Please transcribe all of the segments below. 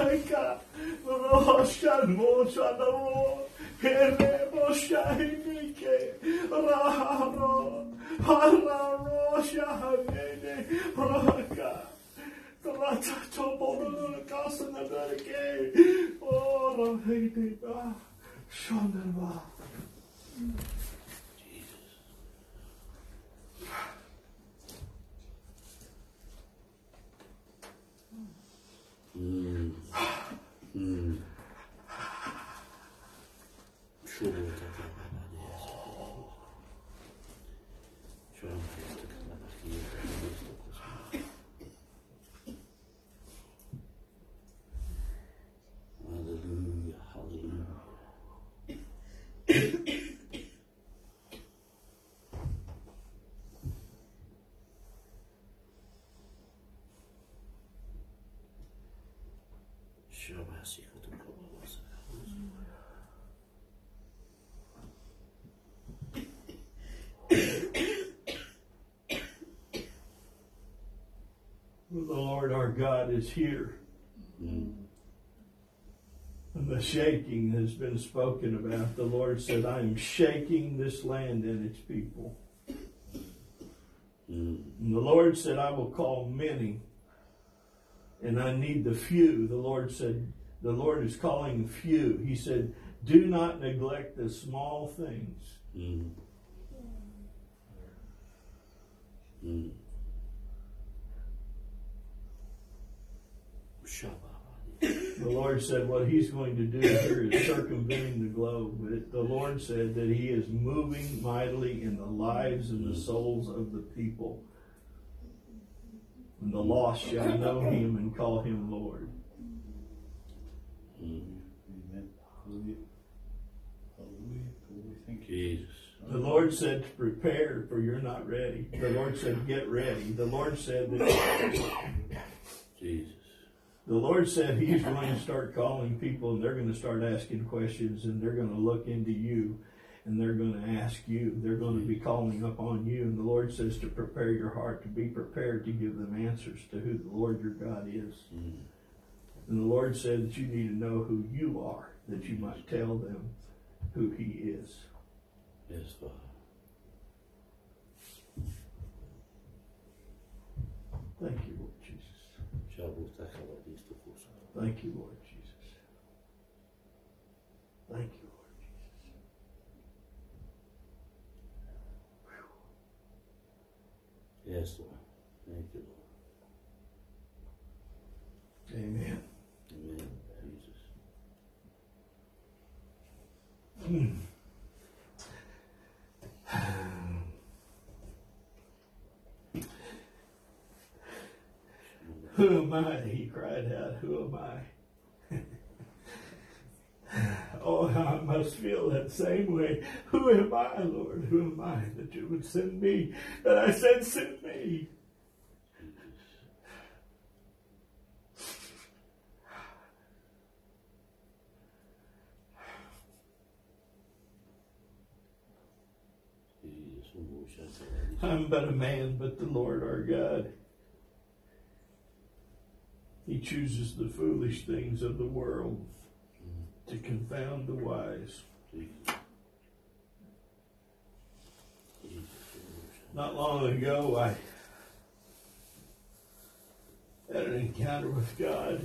The Lord our God is here. And the shaking has been spoken about. The Lord said, I am shaking this land and its people. And the Lord said, I will call many, and I need the few. The Lord said, the Lord is calling few. He said, do not neglect the small things. The Lord said what he's going to do here is circumventing the globe. But the Lord said that he is moving mightily in the lives and the souls of the people. And the lost shall know him and call him Lord. Amen. Hallelujah. Hallelujah. Thank you, Jesus. The Lord said to prepare, for you're not ready. The Lord said get ready. The Lord said that Jesus. The Lord said he's going to start calling people, and they're going to start asking questions, and they're going to look into you, and they're going to ask you. They're going to be calling upon you. And the Lord says to prepare your heart, to be prepared to give them answers to who the Lord your God is. And the Lord said that you need to know who you are, that you might tell them who he is. Yes, Father. Thank you, Lord Jesus. Thank you, Lord Jesus. Thank you, Lord Jesus. Whew. Yes, Lord. Thank you, Lord. Amen. Amen. Jesus. Who am I? He cried out, who am I? Oh, I must feel that same way. Who am I, Lord? Who am I that you would send me? And I said, send me. I'm but a man, but the Lord our God. He chooses the foolish things of the world to confound the wise. Not long ago, I had an encounter with God.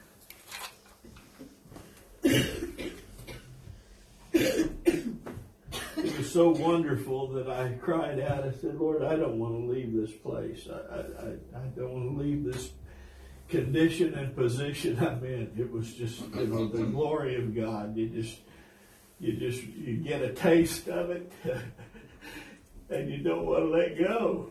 It was so wonderful that I cried out. I said, Lord, I don't want to leave this place. I don't want to leave this condition and position I'm in. It was just, the glory of God. You get a taste of it and you don't want to let go.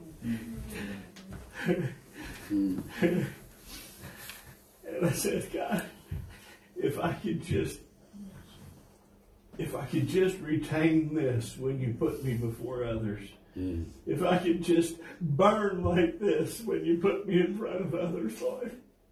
And I said, God, if I could just retain this when you put me before others. If I could just burn like this when you put me in front of others, Lord.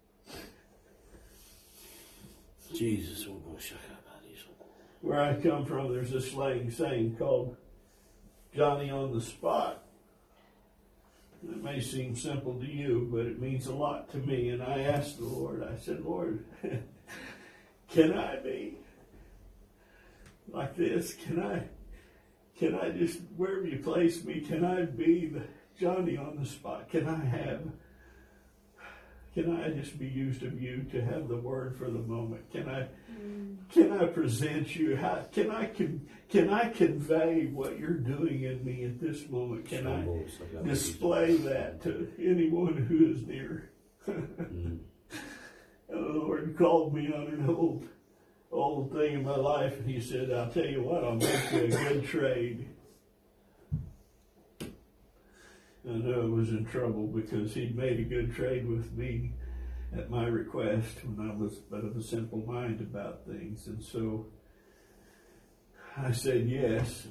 Jesus. Where I come from, there's a saying called Johnny on the spot. It may seem simple to you, but it means a lot to me. And I asked the Lord, I said, Lord, can I be like this? Can I just, wherever you place me, can I be the Johnny on the spot? Can I just be used of you to have the word for the moment? Can I present you? Can I convey what you're doing in me at this moment? Can I display that to anyone who is near? And the Lord called me on an old thing in my life, and He said, I'll tell you what, I'll make you a good trade. I knew I was in trouble because He'd made a good trade with me at my request when I was but of a simple mind about things. And so I said yes.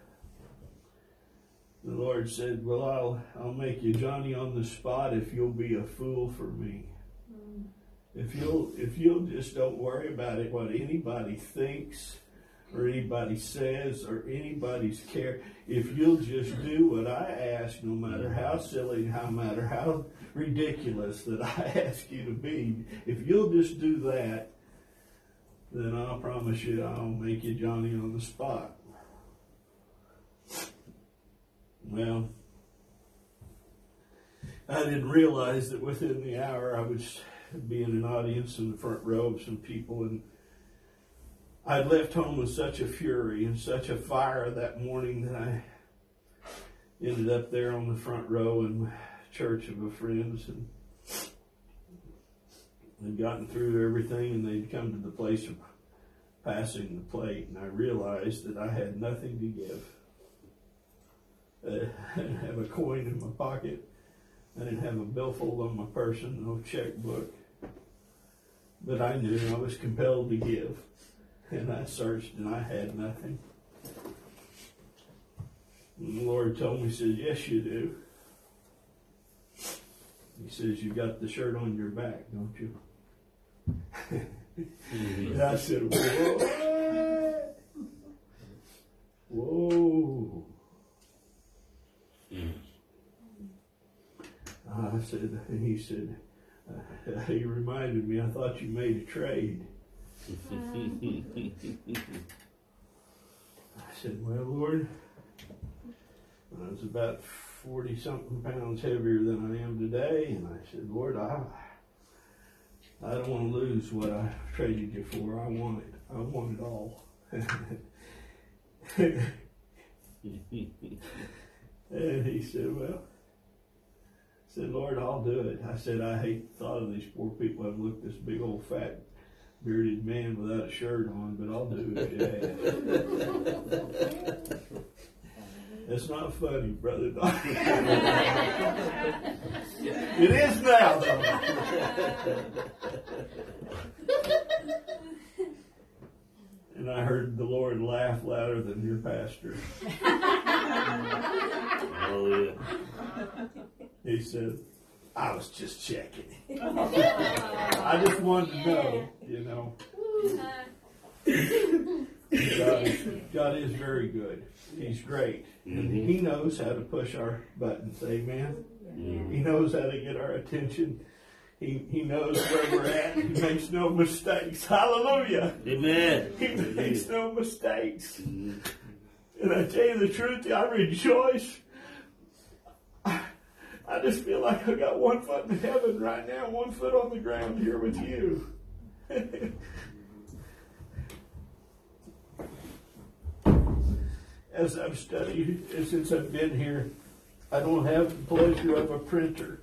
The Lord said, well, I'll make you Johnny on the spot if you'll be a fool for me. If you'll just don't worry about it, what anybody thinks or anybody says or anybody's care. If you'll just do what I ask, no matter how silly, no matter how ridiculous that I ask you to be, if you'll just do that, then I'll promise you I'll make you Johnny on the spot. Well, I didn't realize that within the hour I would be in an audience in the front row of some people, and I'd left home with such a fury and such a fire that morning that I ended up there on the front row in church of a friend's, and they'd gotten through everything, and they'd come to the place of passing the plate, and I realized that I had nothing to give. I didn't have a coin in my pocket. I didn't have a billfold on my person, no checkbook. But I knew I was compelled to give. And I searched and I had nothing. And the Lord told me, He says, yes, you do. He says, you got the shirt on your back, don't you? And I said, whoa. Whoa. I said, and he said, he reminded me, I thought you made a trade. I said, well, Lord, I was about 40-something pounds heavier than I am today, and I said, Lord, I don't want to lose what I traded you for. I want it. I want it all. And he said, well, I said, Lord, I'll do it. I said, I hate the thought of these poor people having looked this big old fat bearded man without a shirt on, but I'll do it. Yeah. It's not funny, Brother Don. It is now, though. And I heard the Lord laugh louder than your pastor. Oh, yeah. He said, I was just checking. I just wanted to know, you know. God is very good. He's great. And He knows how to push our buttons. Amen. He knows how to get our attention. He knows where we're at. He makes no mistakes. Hallelujah. Amen. He makes no mistakes. And I tell you the truth, I rejoice. I just feel like I got one foot in heaven right now, one foot on the ground here with you. As I've studied, since I've been here, I don't have the pleasure of a printer.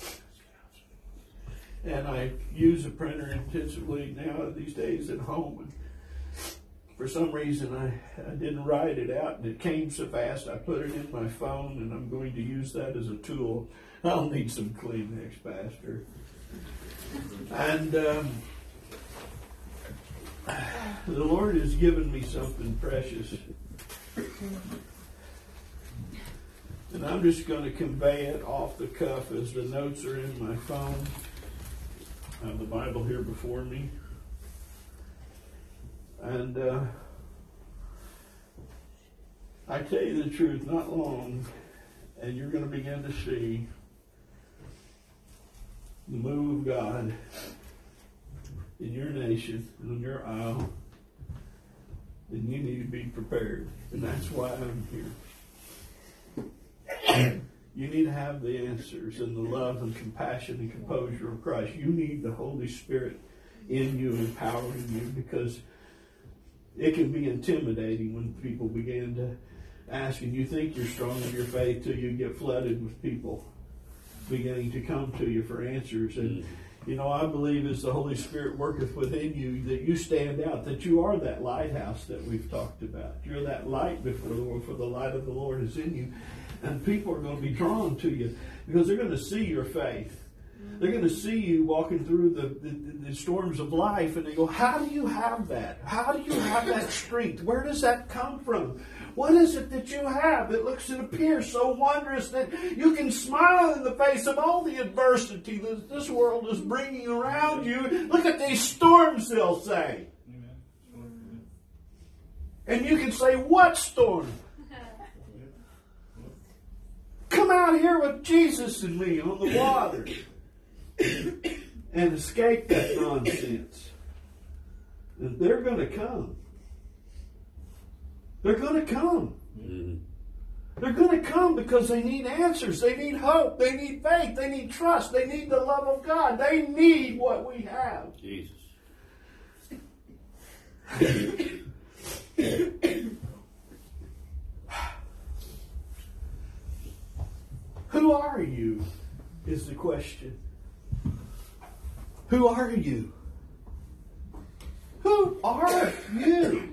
And I use a printer intensively now these days at home. And for some reason, I didn't write it out, and it came so fast, I put it in my phone, and I'm going to use that as a tool. I'll need some Kleenex, Pastor. And the Lord has given me something precious. And I'm just going to convey it off the cuff as the notes are in my phone. I have the Bible here before me. And I tell you the truth, not long, and you're going to begin to see the move of God in your nation, in your aisle, then you need to be prepared. And that's why I'm here. You need to have the answers and the love and compassion and composure of Christ. You need the Holy Spirit in you, empowering you, because it can be intimidating when people begin to ask, and you think you're strong in your faith till you get flooded with people beginning to come to you for answers. And you know, I believe as the Holy Spirit worketh within you, that you stand out, that you are that lighthouse that we've talked about. You're that light before the Lord, for the light of the Lord is in you. And people are going to be drawn to you because they're going to see your faith. They're going to see you walking through the storms of life, and they go, how do you have that? How do you have that strength? Where does that come from? What is it that you have that looks and appears so wondrous that you can smile in the face of all the adversity that this world is bringing around you? Look at these storms, they'll say. And you can say, what storm? Come out here with Jesus and me on the water and escape that nonsense. And they're going to come. They're going to come. Mm-hmm. They're going to come because they need answers. They need hope. They need faith. They need trust. They need the love of God. They need what we have. Jesus. Who are you is the question. Who are you? Who are you?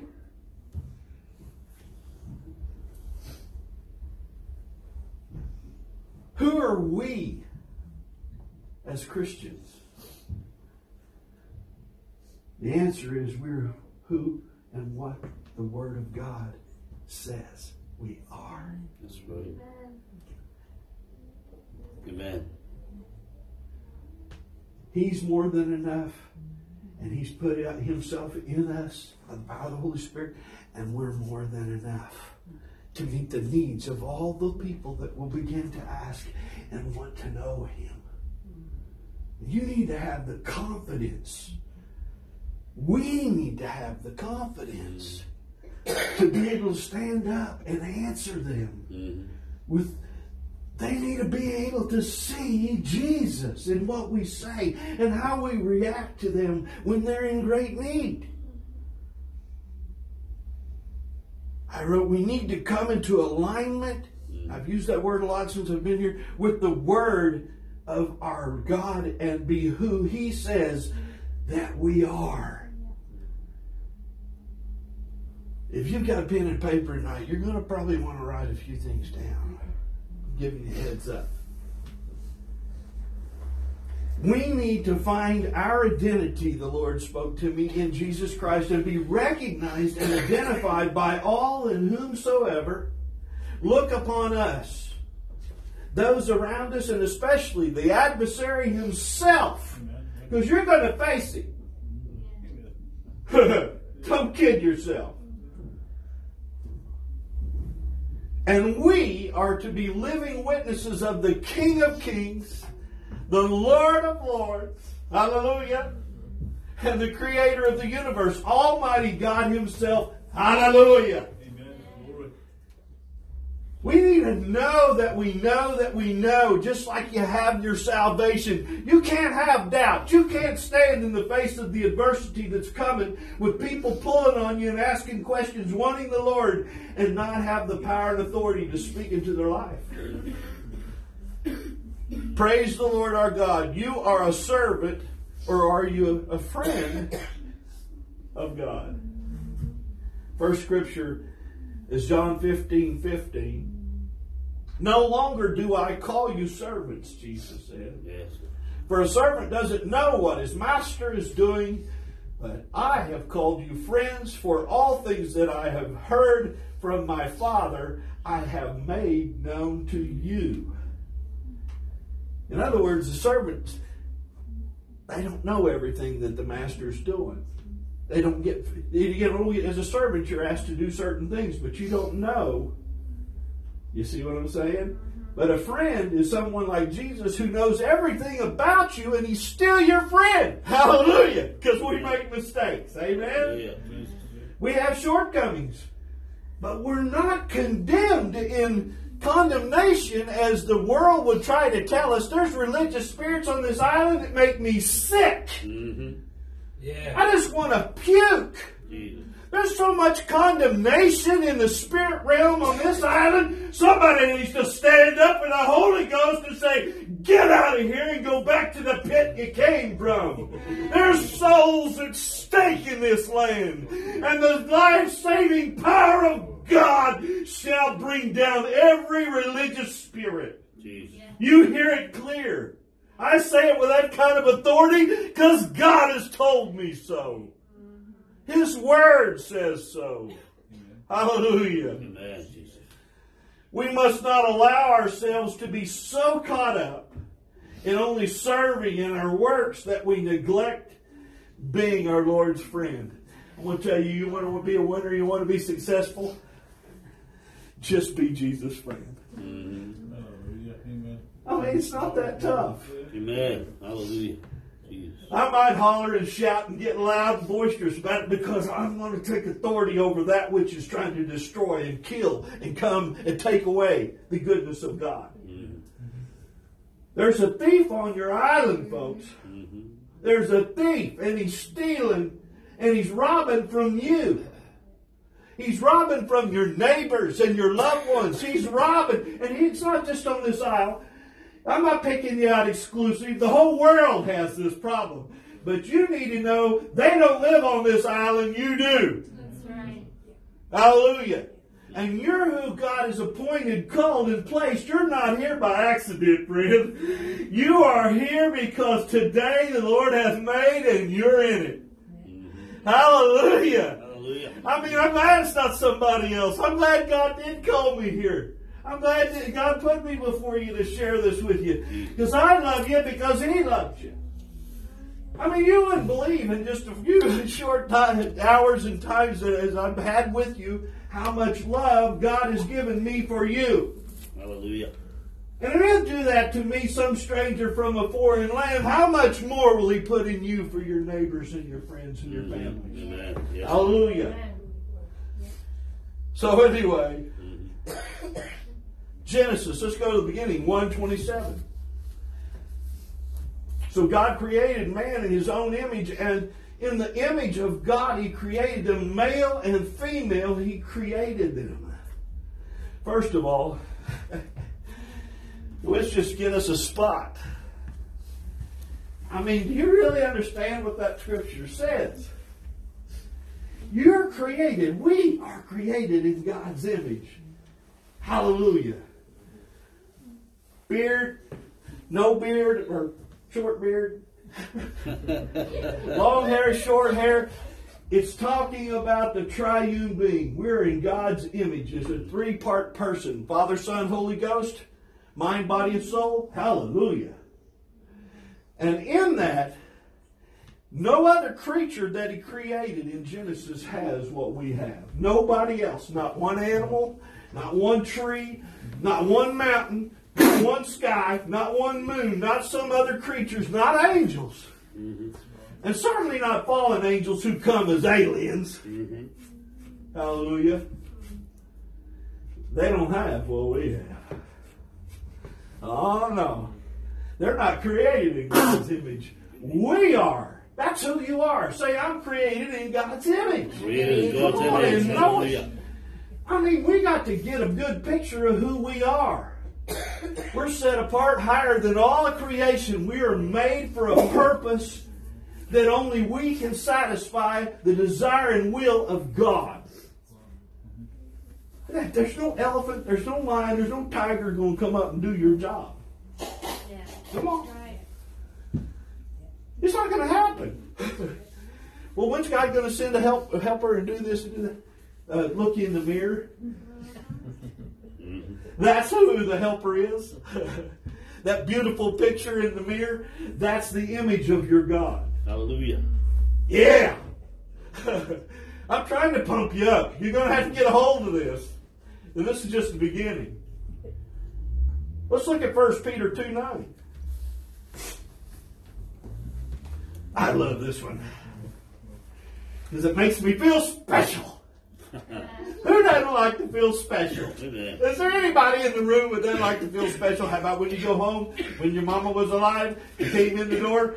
Who are we as Christians? The answer is we're who and what the Word of God says we are. That's right. Amen. He's more than enough. And He's put Himself in us by the power of the Holy Spirit. And we're more than enough to meet the needs of all the people that will begin to ask and want to know Him. You need to have the confidence. We need to have the confidence to be able to stand up and answer them with. They need to be able to see Jesus in what we say and how we react to them when they're in great need. I wrote, we need to come into alignment. I've used that word a lot since I've been here, with the Word of our God and be who He says that we are. If you've got a pen and paper tonight, you're going to probably want to write a few things down. Giving you a heads up. We need to find our identity, the Lord spoke to me, in Jesus Christ, and be recognized and identified by all and whomsoever look upon us, those around us, and especially the adversary himself, because you're going to face him. Don't kid yourself. And we are to be living witnesses of the King of Kings, the Lord of Lords, hallelujah, and the Creator of the universe, Almighty God Himself, hallelujah. Amen. We need to know that we know that we know, just like you have your salvation. You can't have doubt. You can't stand in the face of the adversity that's coming with people pulling on you and asking questions, wanting the Lord, and not have the power and authority to speak into their life. Praise the Lord our God. You are a servant, or are you a friend of God? First scripture is John 15:15. No longer do I call you servants, Jesus said. Yes. For a servant doesn't know what his master is doing, but I have called you friends, for all things that I have heard from my Father I have made known to you. In other words, the servants, they don't know everything that the master's doing. They don't get, as a servant, you're asked to do certain things, but you don't know You see what I'm saying? But a friend is someone like Jesus who knows everything about you and he's still your friend. Hallelujah. Because we make mistakes. Amen? We have shortcomings. But we're not condemned in condemnation as the world would try to tell us. There's religious spirits on this island that make me sick. Yeah. I just want to puke. There's so much condemnation in the spirit realm on this island. Somebody needs to stand up in the Holy Ghost and say, get out of here and go back to the pit you came from. There's souls at stake in this land. And the life-saving power of God shall bring down every religious spirit. You hear it clear. I say it with that kind of authority because God has told me so. His word says so. Hallelujah. Amen. We must not allow ourselves to be so caught up in only serving in our works that we neglect being our Lord's friend. I want to tell you, you want to be a winner, you want to be successful, just be Jesus' friend. I mean, it's not that tough. Amen. Hallelujah. I might holler and shout and get loud and boisterous about it because I want to take authority over that which is trying to destroy and kill and come and take away the goodness of God. There's a thief on your island, folks. There's a thief, and he's stealing and he's robbing from you. He's robbing from your neighbors and your loved ones. He's robbing, and he's not just on this isle. I'm not picking you out exclusive. The whole world has this problem. But you need to know they don't live on this island. You do. That's right. Hallelujah. And you're who God has appointed, called, and placed. You're not here by accident, friend. You are here because today the Lord has made and you're in it. Hallelujah. Hallelujah. I mean, I'm glad it's not somebody else. I'm glad God did call me here. I'm glad that God put me before you to share this with you. Because I love you because He loved you. I mean, you wouldn't believe in just a few short hours and times as I've had with you how much love God has given me for you. Hallelujah. And if He'll do that to me, some stranger from a foreign land, how much more will He put in you for your neighbors and your friends and your families? Amen. Yes. Hallelujah. So anyway, Genesis, let's go to the beginning, 1:27. So God created man in His own image, and in the image of God He created them, male and female, He created them. First of all, let's just get us a spot. I mean, do you really understand what that scripture says? You're created. We are created in God's image. Hallelujah. Beard, no beard, or short beard, long hair, short hair. It's talking about the triune being. We're in God's image. It's a three-part person. Father, Son, Holy Ghost, mind, body, and soul. Hallelujah. And in that, no other creature that He created in Genesis has what we have. Nobody else. Not one animal, not one tree, not one mountain, not one sky, not one moon, not some other creatures, not angels. And certainly not fallen angels who come as aliens. Hallelujah. They don't have what we have. Oh no. They're not created in God's image. We are. That's who you are. Say, I'm created in God's image. Created in God's Come on image. and know Hallelujah. it. I mean, we got to get a good picture of who we are. We're set apart higher than all of creation. We are made for a purpose that only we can satisfy the desire and will of God. There's no elephant, there's no lion, there's no tiger going to come up and do your job. Yeah. Come on. Right. It's not going to happen. Well, when's God going to send a helper and do this and do that? Look you in the mirror. That's who the helper is. That beautiful picture in the mirror, that's the image of your God. Hallelujah. Yeah. I'm trying to pump you up. You're going to have to get a hold of this. And this is just the beginning. Let's look at 1 Peter 2:9. I love this one. Because it makes me feel special. Who doesn't like to feel special? Amen. Is there anybody in the room that doesn't like to feel special? How about when you go home, when your mama was alive, you came in the door,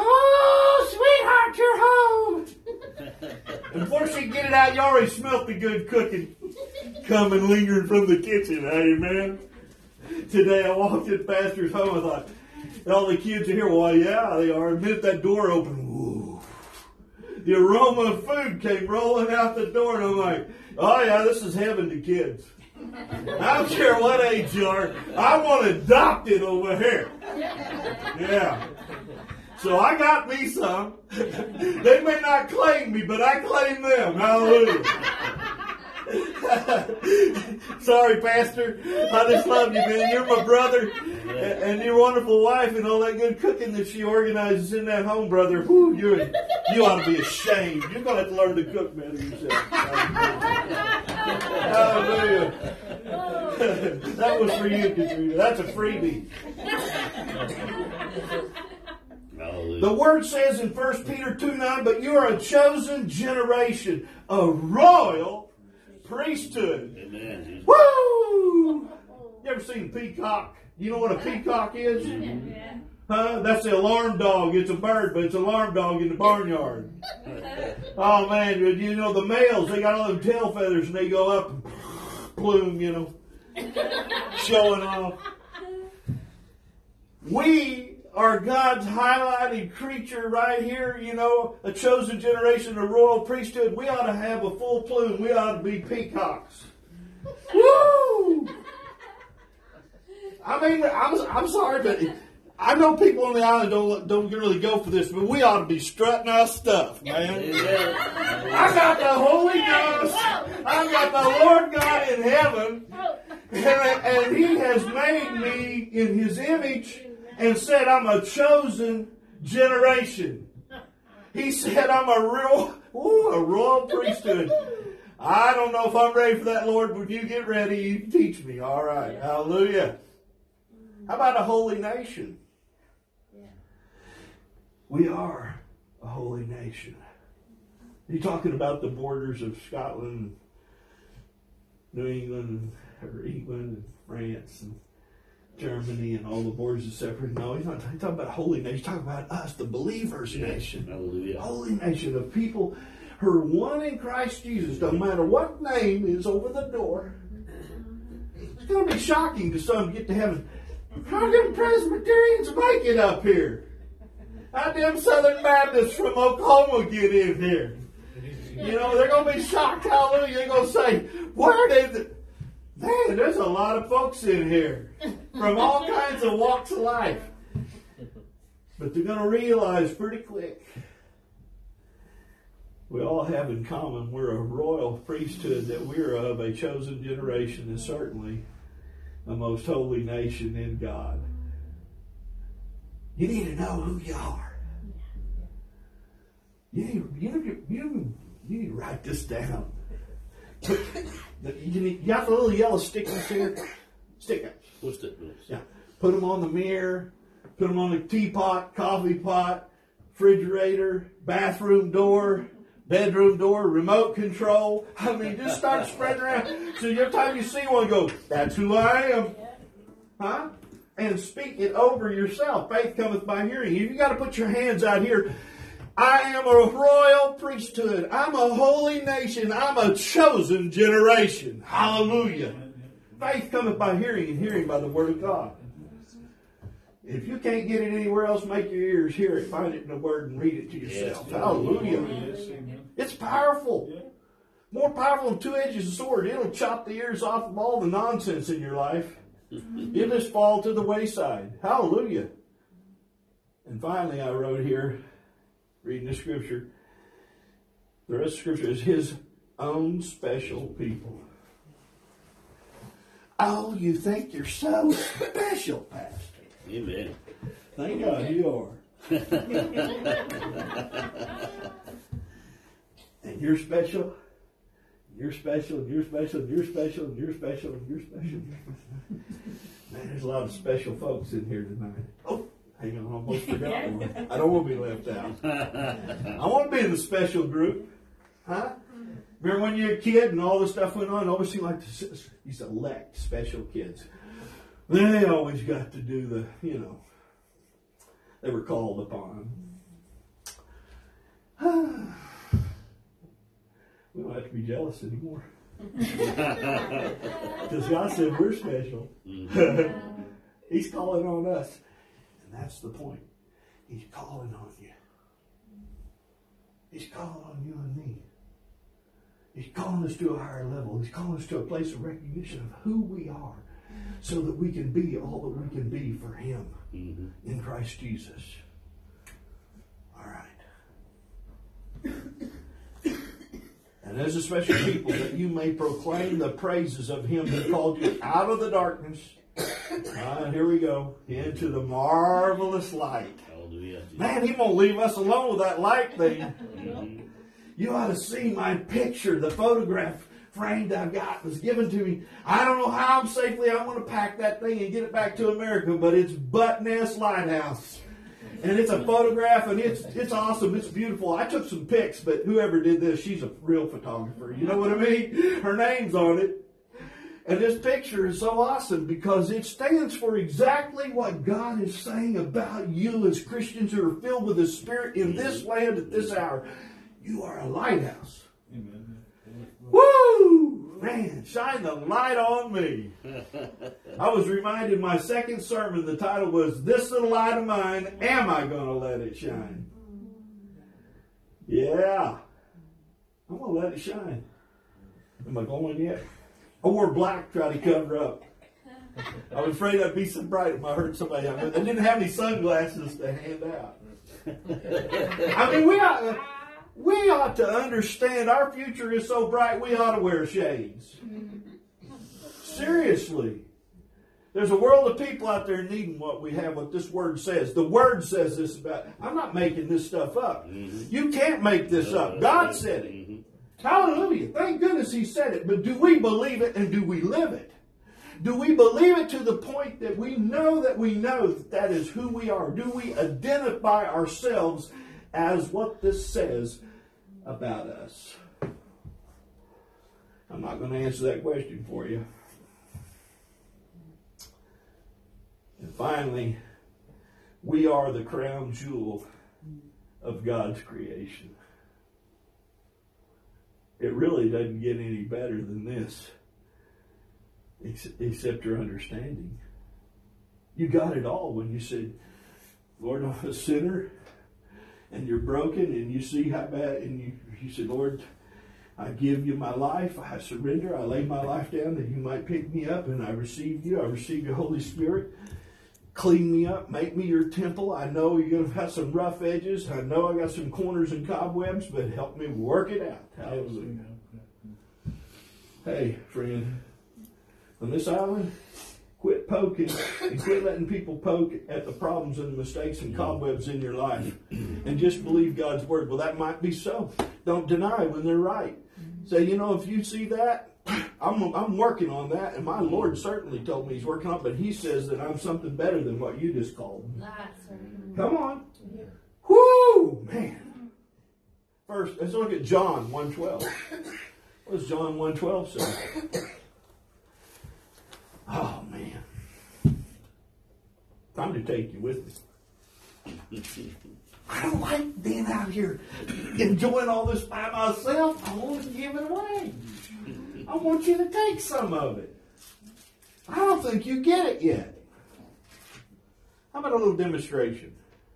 oh, sweetheart, you're home. And before she could get it out, you already smelt the good cooking coming lingering from the kitchen. Amen. Today I walked in Pastor's home, I thought, all the kids are here. Well, yeah, they are. The minute that door opened, woo, the aroma of food came rolling out the door, and I'm like, oh yeah, this is heaven to kids. I don't care what age you are. I want adopted over here. Yeah. So I got me some. They may not claim me, but I claim them. Hallelujah. Sorry, Pastor. I just love you, man. You're my brother. And your wonderful wife and all that good cooking that she organizes in that home, brother. Whew, you ought to be ashamed. You're going to have to learn to cook better yourself. Hallelujah. That was for you, Katrina. That's a freebie. Hallelujah. The word says in 1 Peter 2:9, but you are a chosen generation, a royal priesthood. Amen. Woo! You ever seen a peacock? You know what a peacock is? Huh? That's the alarm dog. It's a bird, but it's an alarm dog in the barnyard. Oh man, you know the males, they got all them tail feathers and they go up and plume, you know, showing off. We are God's highlighted creature right here, you know, a chosen generation, a royal priesthood. We ought to have a full plume. We ought to be peacocks. Woo! I mean, I'm sorry, but I know people on the island don't really go for this, but we ought to be strutting our stuff, man. I got the Holy Ghost. I got the Lord God in heaven, and He has made me in His image and said I'm a chosen generation. He said I'm a royal priesthood. I don't know if I'm ready for that, Lord, but you get ready, you teach me. All right, hallelujah. How about a holy nation? We are a holy nation. You're talking about the borders of Scotland, New England, or England, and France, and Germany, and all the borders are separate. No, he's not talking about a holy nation. He's talking about us, the believers' nation. Hallelujah. Holy nation of people who are one in Christ Jesus, no matter what name is over the door. It's going to be shocking to some to get to heaven. How them Presbyterians make it up here? How them Southern Baptists from Oklahoma get in here? You know, they're going to be shocked. Hallelujah. They're going to say, where did... Man, there's a lot of folks in here from all kinds of walks of life. But they're going to realize pretty quick we all have in common we're a royal priesthood, that we're of a chosen generation, and certainly the most holy nation in God. You need to know who you are. You need to write this down. You got the little yellow stickies here? Stick-ups. What's that? Yeah. Put them on the mirror. Put them on the teapot, coffee pot, refrigerator, bathroom door, bedroom door, remote control. I mean, just start spreading around. So every time you see one, go, that's who I am. Huh? And speak it over yourself. Faith cometh by hearing. You got to put your hands out here. I am a royal priesthood. I'm a holy nation. I'm a chosen generation. Hallelujah. Faith cometh by hearing, and hearing by the word of God. If you can't get it anywhere else, make your ears hear it, find it in the word, and read it to yourself. Hallelujah. It's powerful. More powerful than two edges of a sword. It'll chop the ears off of all the nonsense in your life. It'll just fall to the wayside. Hallelujah. And finally, I wrote here, reading the scripture, the rest of the scripture is His own special people. Oh, you think you're so special, Pastor. Amen. Thank God you are. And you're special. You're special, you're special, you're special, you're special, you're special. Man, there's a lot of special folks in here tonight. Oh, hang on, I almost forgot one. I don't want to be left out. I want to be in the special group. Huh? Remember when you were a kid and all this stuff went on? It always seemed like these elect special kids. They always got to do the, they were called upon. We don't have to be jealous anymore. Because God said we're special. He's calling on us. And that's the point. He's calling on you. He's calling on you and me. He's calling us to a higher level. He's calling us to a place of recognition of who we are so that we can be all that we can be for Him in Christ Jesus. All right. And as a special people, that you may proclaim the praises of Him that called you out of the darkness. Here we go. Into the marvelous light. Hallelujah. Man, He won't leave us alone with that light thing. You ought to see my picture, the photograph framed I've got was given to me. I don't know how I'm going to pack that thing and get it back to America, but it's Butt Nest Lighthouse. And it's a photograph, and it's awesome. It's beautiful. I took some pics, but whoever did this, she's a real photographer. You know what I mean? Her name's on it. And this picture is so awesome because it stands for exactly what God is saying about you as Christians who are filled with His Spirit in this land at this hour. You are a lighthouse. Amen. Woo! Man, shine the light on me. I was reminded in my second sermon, the title was, This Little Light of Mine, Am I Going to Let It Shine? Yeah. I'm going to let it shine. Am I going yet? I wore black to try to cover up. I was afraid I'd be so bright if I heard somebody. I didn't have any sunglasses to hand out. I mean, we ought to understand our future is so bright we ought to wear shades. Seriously. There's a world of people out there needing what we have, what this Word says. The Word says this about, I'm not making this stuff up. You can't make this up. God said it. Hallelujah. Thank goodness He said it. But do we believe it and do we live it? Do we believe it to the point that we know that that is who we are? Do we identify ourselves as what this says about us? I'm not going to answer that question for you. And finally, we are the crown jewel of God's creation. It really doesn't get any better than this, except your understanding. You got it all when you said, Lord, I'm a sinner, and you're broken, and you see how bad, and you said, Lord, I give you my life, I surrender, I lay my life down that you might pick me up, and I receive you, I receive your Holy Spirit. Clean me up, make me your temple. I know you're going to have some rough edges. I know I got some corners and cobwebs, but help me work it out. Hallelujah. Hey, friend, on this island, quit poking and quit letting people poke at the problems and the mistakes and cobwebs in your life. And just believe God's Word. Well, that might be so. Don't deny when they're right. Say, if you see that, I'm working on that, and my Lord certainly told me He's working on it, but He says that I'm something better than what you just called me. Come on. Yeah. Whoo, man. First, let's look at John 1:12. What does John 1:12 say? Oh, man. Time to take you with me. I don't like being out here enjoying all this by myself. I want to give it away. I want you to take some of it. I don't think you get it yet. How about a little demonstration?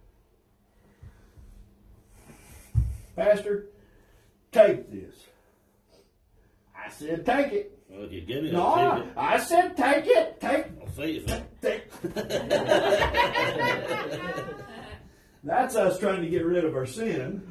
Pastor, take this. I said take it. Well, if you give it, No, I'll take it. I said take it. I'll say it. Take. That's us trying to get rid of our sin.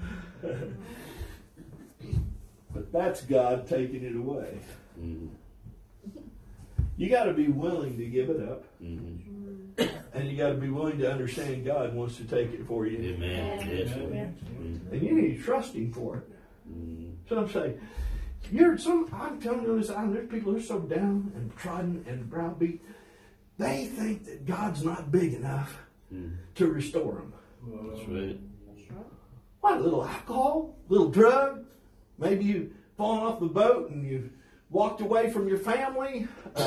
But that's God taking it away. Mm-hmm. You got to be willing to give it up. Mm-hmm. And you got to be willing to understand God wants to take it for you. Amen. Yes, Lord. And you need to trust Him for it. Mm-hmm. So I'm saying, I'm telling you this, there's people who are so down and trodden and browbeat. They think that God's not big enough to restore them. That's right. What, a little alcohol, a little drug? Maybe you've fallen off the boat and you've walked away from your family.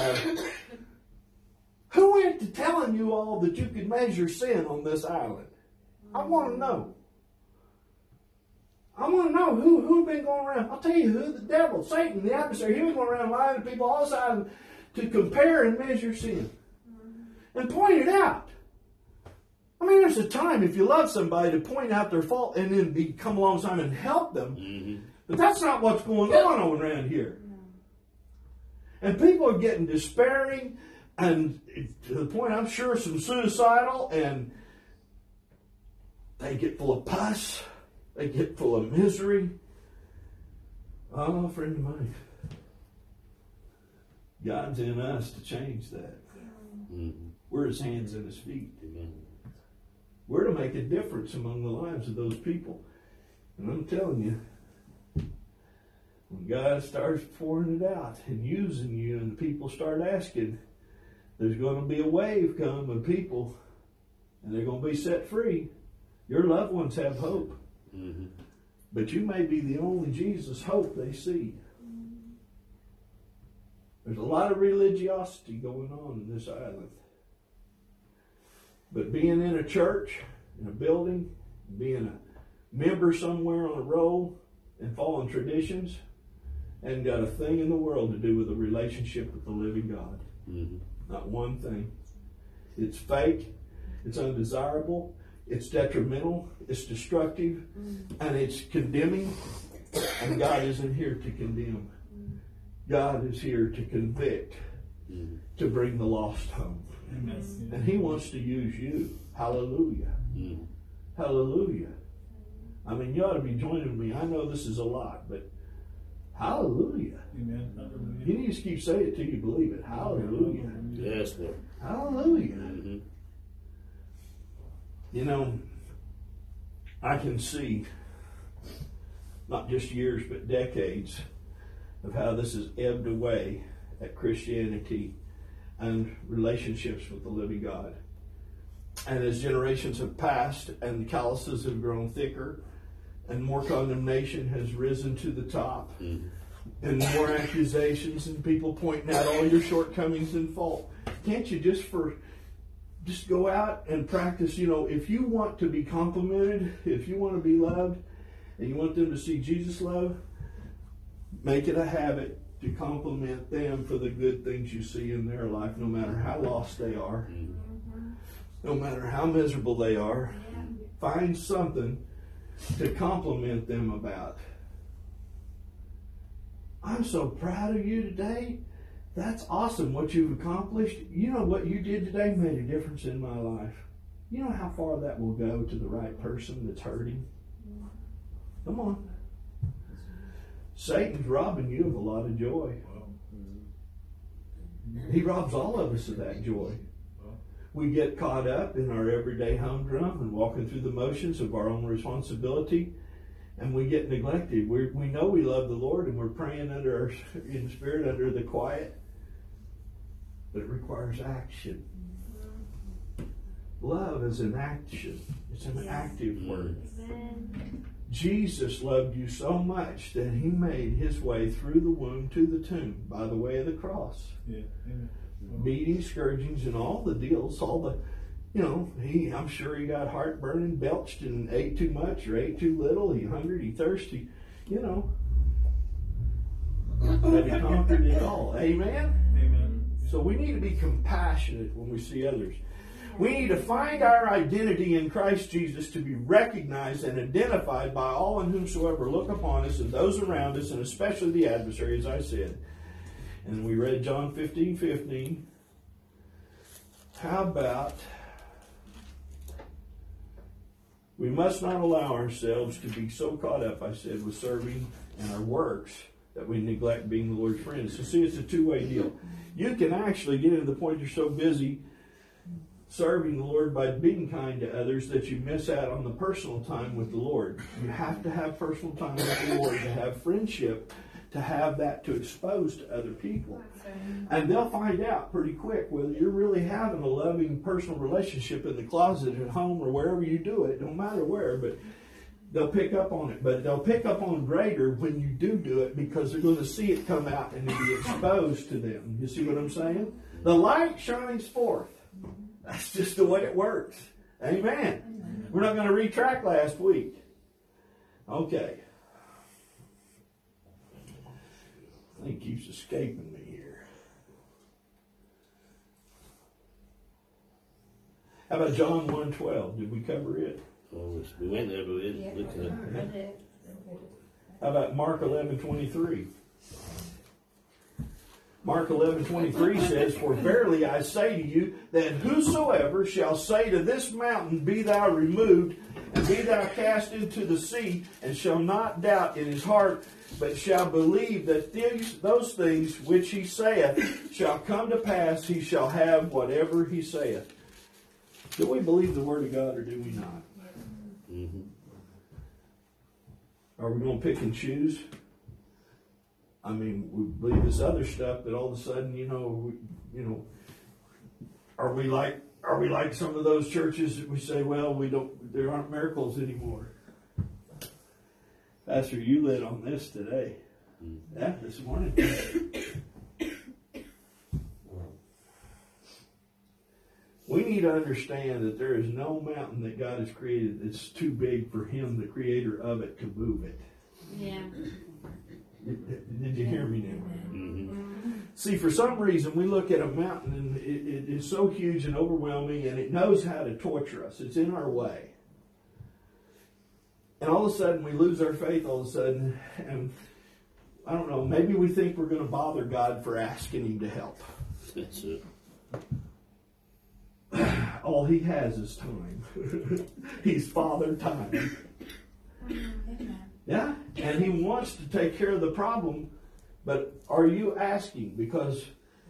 Who went to telling you all that you could measure sin on this island? I want to know. I want to know who been going around. I'll tell you who, the devil, Satan, the adversary. He was going around lying to people all the time to compare and measure sin. And point it out. I mean, there's a time if you love somebody to point out their fault and then come alongside and help them. But that's not what's going on around here. And people are getting despairing and to the point, I'm sure, some suicidal, and they get full of pus. They get full of misery. Oh, friend of mine, God's in us to change that. We're His hands and His feet. Amen. We're to make a difference among the lives of those people. And I'm telling you, when God starts pouring it out and using you and the people start asking, there's going to be a wave come of people and they're going to be set free. Your loved ones have hope. But you may be the only Jesus hope they see. There's a lot of religiosity going on in this island. But being in a church, in a building, being a member somewhere on a roll and following traditions, ain't got a thing in the world to do with a relationship with the living God. Not one thing. It's fake. It's undesirable. It's detrimental. It's destructive. And it's condemning. And God isn't here to condemn. God is here to convict, to bring the lost home. Amen. And He wants to use you. Hallelujah. Hallelujah. I mean, you ought to be joining me. I know this is a lot, but hallelujah. Amen. Hallelujah. You need to keep saying it till you believe it. Hallelujah. Yes, Lord. Hallelujah. You know, I can see not just years but decades of how this has ebbed away at Christianity and relationships with the living God. And as generations have passed and the calluses have grown thicker and more condemnation has risen to the top and more accusations and people pointing out all your shortcomings and fault, can't you just go out and practice? You know, if you want to be complimented, if you want to be loved and you want them to see Jesus love, make it a habit to compliment them for the good things you see in their life, no matter how lost they are, no matter how miserable they are. Find something to compliment them about. I'm so proud of you today. That's awesome what you've accomplished. You know what you did today made a difference in my life. You know how far that will go to the right person that's hurting? Come on. Satan's robbing you of a lot of joy. He robs all of us of that joy. We get caught up in our everyday humdrum and walking through the motions of our own responsibility, and we get neglected. We know we love the Lord and we're praying in spirit under the quiet, but it requires action. Love is an action. It's an active word. Jesus loved you so much that He made His way through the womb to the tomb by the way of the cross. Beatings, scourgings, and all the deals, I'm sure He got heartburn and belched and ate too much or ate too little. He hungered, He thirsty, But He conquered it all. Amen? Amen. So we need to be compassionate when we see others. We need to find our identity in Christ Jesus to be recognized and identified by all and whomsoever look upon us and those around us, and especially the adversary, as I said. And we read John 15:15. How about we must not allow ourselves to be so caught up, I said, with serving and our works that we neglect being the Lord's friends. So see, it's a two-way deal. You can actually get to the point you're so busy serving the Lord by being kind to others that you miss out on the personal time with the Lord. You have to have personal time with the Lord to have friendship, to have that to expose to other people. And they'll find out pretty quick whether you're really having a loving personal relationship in the closet at home or wherever you do it. Don't matter where, but they'll pick up on it. But they'll pick up on greater when you do it, because they're going to see it come out and it'll be exposed to them. You see what I'm saying? The light shines forth. That's just the way it works. Amen. We're not going to retract last week. Okay. I think he keeps escaping me here. How about John 1:12? Did we cover it? Oh, we went there, but we didn't look at it. How about Mark 11:23? Mark 11:23 says, "For verily I say to you, that whosoever shall say to this mountain, Be thou removed, and be thou cast into the sea, and shall not doubt in his heart, but shall believe that those things which he saith shall come to pass, he shall have whatever he saith." Do we believe the Word of God, or do we not? Mm-hmm. Are we going to pick and choose? I mean, we believe this other stuff, but all of a sudden, are we like some of those churches that we say, well, there aren't miracles anymore? Pastor, you lit on this today. Yeah, this morning. We need to understand that there is no mountain that God has created that's too big for Him, the creator of it, to move it. Yeah. Did you hear me now? Mm-hmm. See, for some reason, we look at a mountain and it is so huge and overwhelming, and it knows how to torture us. It's in our way. And all of a sudden, we lose our faith all of a sudden, and I don't know, maybe we think we're going to bother God for asking Him to help. That's it. All He has is time. He's Father Time. Yeah? And He wants to take care of the problem, but are you asking? Because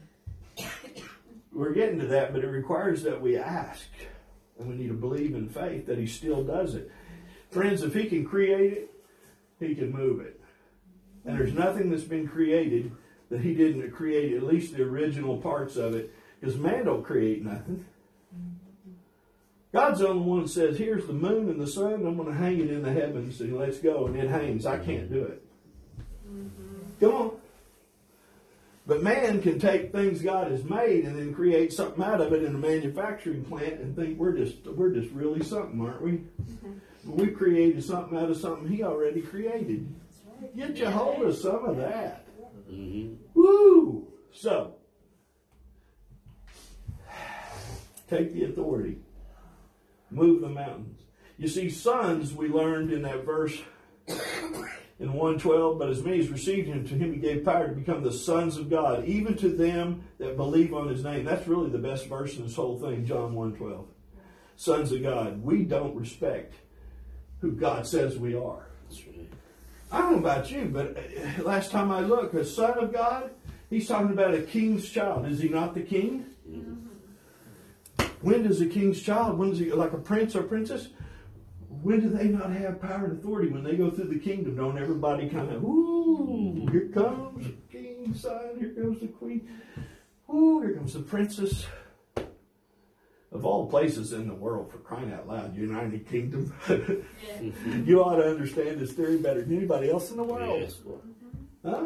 we're getting to that, but it requires that we ask. And we need to believe in faith that He still does it. Friends, if He can create it, He can move it. And there's nothing that's been created that He didn't create, at least the original parts of it, because man don't create nothing. God's the only one that says, here's the moon and the sun, I'm going to hang it in the heavens, and let's go. And it hangs. I can't do it. Come on. But man can take things God has made and then create something out of it in a manufacturing plant and think we're just really something, aren't we? But we created something out of something He already created. Get you hold of some of that. Mm-hmm. Woo! So, take the authority. Move the mountains. You see, sons, we learned in that verse in 1:12, but as many as received Him, to Him He gave power to become the sons of God, even to them that believe on His name. That's really the best verse in this whole thing, John 1:12. Sons of God. We don't respect who God says we are. That's right. I don't know about you, but last time I looked, a son of God, He's talking about a king's child. Is he not the king? Mm-hmm. When does a king's child, when is he like a prince or princess? When do they not have power and authority? When they go through the kingdom, don't everybody kind of, ooh, here comes the king's son, here comes the queen, ooh, here comes the princess. Of all places in the world, for crying out loud, United Kingdom. You ought to understand this theory better than anybody else in the world. Yes. Huh?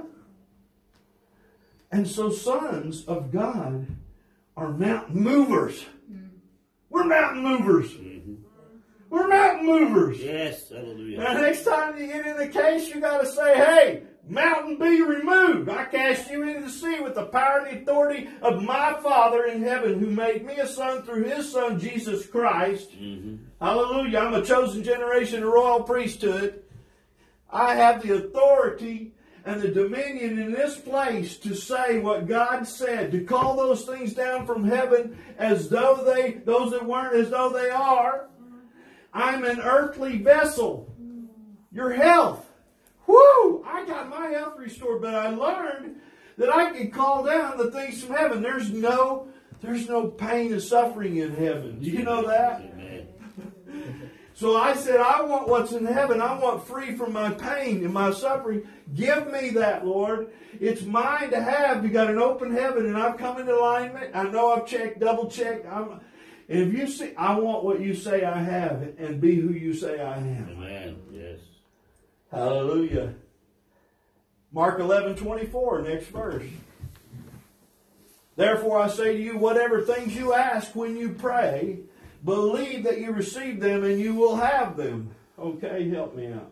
And so sons of God are mountain movers. We're mountain movers. Mm-hmm. We're mountain movers. Yes, hallelujah. Now, next time you get in the case, you got to say, hey, mountain be removed. I cast you into the sea with the power and the authority of my Father in heaven, who made me a son through His Son, Jesus Christ. Mm-hmm. Hallelujah. I'm a chosen generation, a royal priesthood. I have the authority and the dominion in this place to say what God said, to call those things down from heaven as though those that weren't as though they are. I'm an earthly vessel. Your health. Whoo! I got my health restored, but I learned that I can call down the things from heaven. There's no pain and suffering in heaven. Do you know that? Amen. So I said, I want what's in heaven. I want free from my pain and my suffering. Give me that, Lord. It's mine to have. You got an open heaven, and I've come into alignment. I know I've checked, double checked. And if you see, I want what you say I have, and be who you say I am. Amen. Yes. Hallelujah. Mark 11:24, next verse. Therefore I say to you, whatever things you ask when you pray, believe that you receive them and you will have them. Okay, help me out.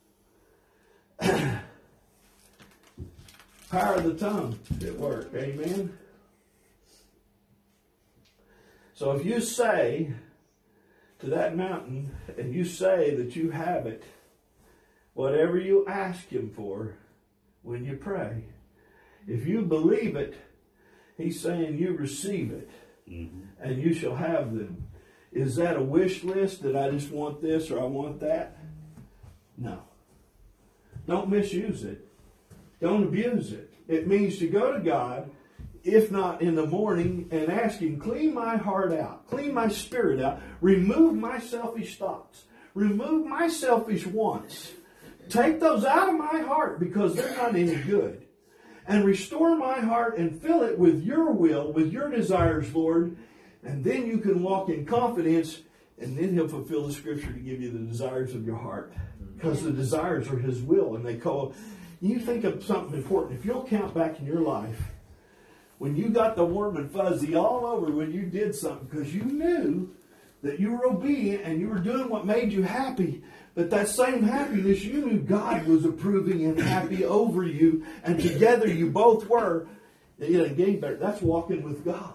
Power of the tongue at work. Amen. So if you say to that mountain, and you say that you have it, whatever you ask Him for when you pray, if you believe it, He's saying you receive it, and you shall have them. Is that a wish list that I just want this or I want that? No. Don't misuse it. Don't abuse it. It means to go to God, if not in the morning, and ask Him, clean my heart out, clean my spirit out, remove my selfish thoughts, remove my selfish wants. Take those out of my heart because they're not any good. And restore my heart and fill it with your will, with your desires, Lord. And then you can walk in confidence, and then He'll fulfill the scripture to give you the desires of your heart. Because the desires are His will. And they call, you think of something important. If you'll count back in your life, when you got the warm and fuzzy all over when you did something, because you knew that you were obedient and you were doing what made you happy. But that same happiness, you knew God was approving and happy over you. And together you both were. That's walking with God.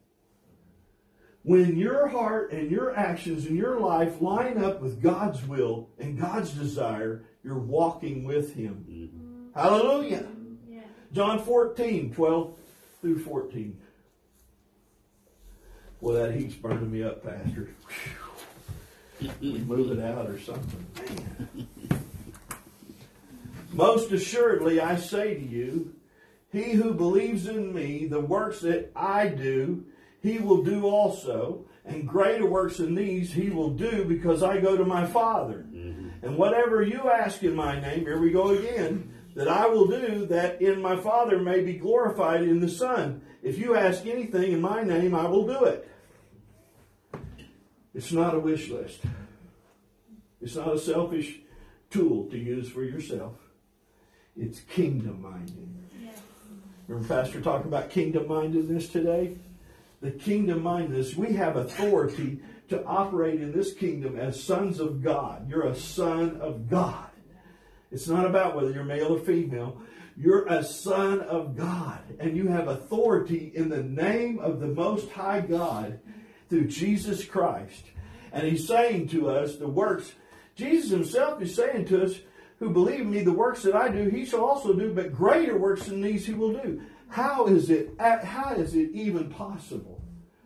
When your heart and your actions and your life line up with God's will and God's desire, you're walking with Him. Mm-hmm. Hallelujah. Yeah. John 14:12 through 14. Well, that heat's burning me up, Pastor. We move it out or something. Man. Most assuredly, I say to you, he who believes in me, the works that I do, he will do also. And greater works than these he will do because I go to my Father. Mm-hmm. And whatever you ask in my name, here we go again, that I will do, that in my Father may be glorified in the Son. If you ask anything in my name, I will do it. It's not a wish list. It's not a selfish tool to use for yourself. It's kingdom-minded. Yes. Remember Pastor talking about kingdom-mindedness today? The kingdom-mindedness, we have authority to operate in this kingdom as sons of God. You're a son of God. It's not about whether you're male or female. You're a son of God. And you have authority in the name of the Most High God through Jesus Christ. And He's saying to us, the works, Jesus Himself is saying to us, who believe in me, the works that I do, He shall also do, but greater works than these He will do. How is it even possible?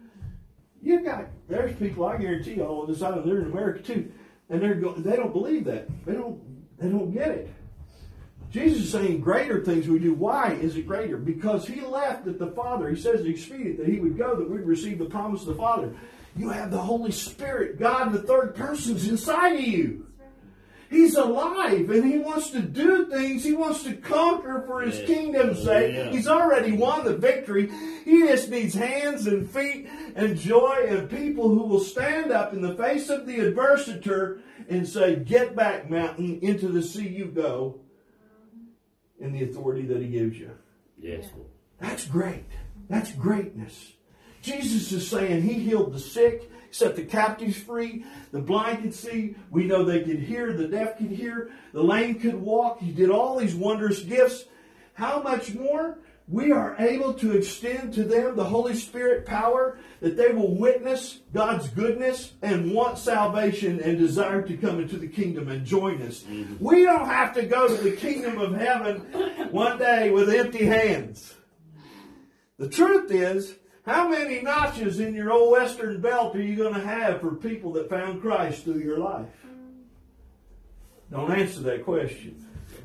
There's people, I guarantee you, all on this island, they're in America too, and they don't believe that. They don't get it. Jesus is saying greater things we do. Why is it greater? Because He left at the Father. He says it's expedient that He would go, that we'd receive the promise of the Father. You have the Holy Spirit, God in the third person's inside of you. He's alive and He wants to do things. He wants to conquer for His kingdom's sake. Yeah. He's already won the victory. He just needs hands and feet and joy and people who will stand up in the face of the adversator and say, get back, mountain, into the sea you go, in the authority that He gives you. Yes. That's great. That's greatness. Jesus is saying He healed the sick, set the captives free, the blind could see, we know they could hear, the deaf could hear, the lame could walk. He did all these wondrous gifts. How much more? We are able to extend to them the Holy Spirit power that they will witness God's goodness and want salvation and desire to come into the kingdom and join us. Mm-hmm. We don't have to go to the kingdom of heaven one day with empty hands. The truth is, how many notches in your old Western belt are you going to have for people that found Christ through your life? Don't answer that question.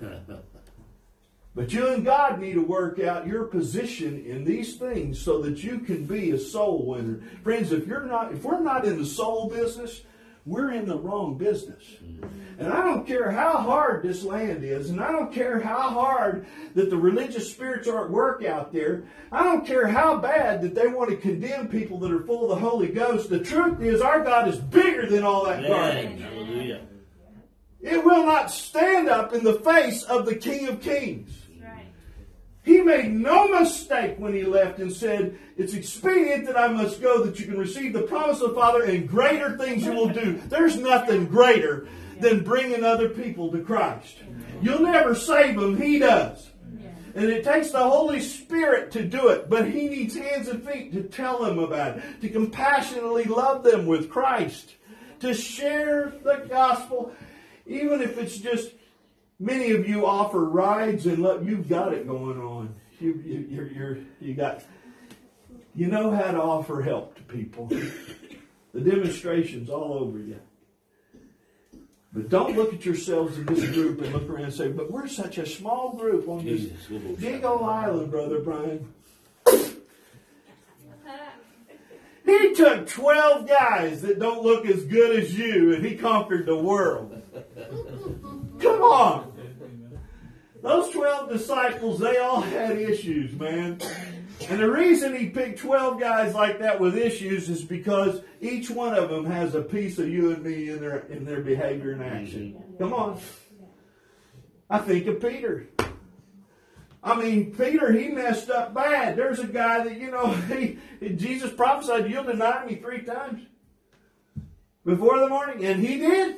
But you and God need to work out your position in these things so that you can be a soul winner. Friends, if we're not in the soul business, we're in the wrong business. And I don't care how hard this land is, and I don't care how hard that the religious spirits are at work out there. I don't care how bad that they want to condemn people that are full of the Holy Ghost. The truth is, our God is bigger than all that garbage. Hallelujah. It will not stand up in the face of the King of Kings. He made no mistake when he left and said, it's expedient that I must go that you can receive the promise of the Father, and greater things you will do. There's nothing greater than bringing other people to Christ. You'll never save them. He does. And it takes the Holy Spirit to do it. But He needs hands and feet to tell them about it, to compassionately love them with Christ, to share the gospel, even if it's just... Many of you offer rides, and look, you've got it going on. You know how to offer help to people. The demonstration's all over you. But don't look at yourselves in this group and look around and say, but we're such a small group on this big old island, Brother Brian. He took 12 guys that don't look as good as you, and he conquered the world. Come on. Those 12 disciples, they all had issues, man. And the reason he picked 12 guys like that with issues is because each one of them has a piece of you and me in their behavior and action. Come on. I think of Peter. I mean, Peter, he messed up bad. There's a guy that, Jesus prophesied, you'll deny me 3 times before the morning. And he did.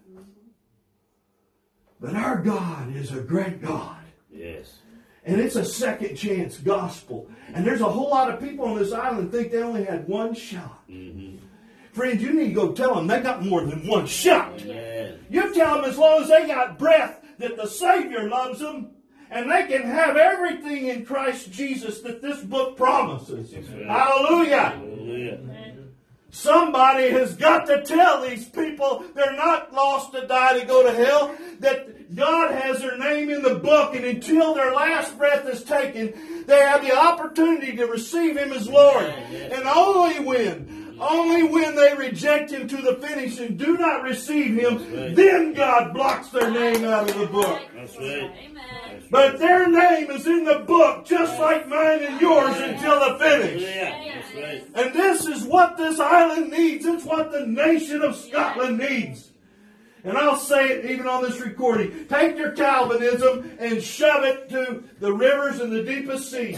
But our God is a great God. Yes. And it's a second chance gospel. And there's a whole lot of people on this island think they only had one shot. Mm-hmm. Friends, you need to go tell them they got more than one shot. Amen. You tell them as long as they got breath that the Savior loves them. And they can have everything in Christ Jesus that this book promises. Right. Hallelujah. Hallelujah. Somebody has got to tell these people they're not lost to die to go to hell, that God has their name in the book, and until their last breath is taken, they have the opportunity to receive Him as Lord. And only when they reject Him to the finish and do not receive Him, then God blocks their name out of the book. That's right. But their name is in the book, just like mine and yours, until the finish. That's right. And this is what this island needs. It's what the nation of Scotland needs. And I'll say it even on this recording. Take your Calvinism and shove it to the rivers and the deepest seas.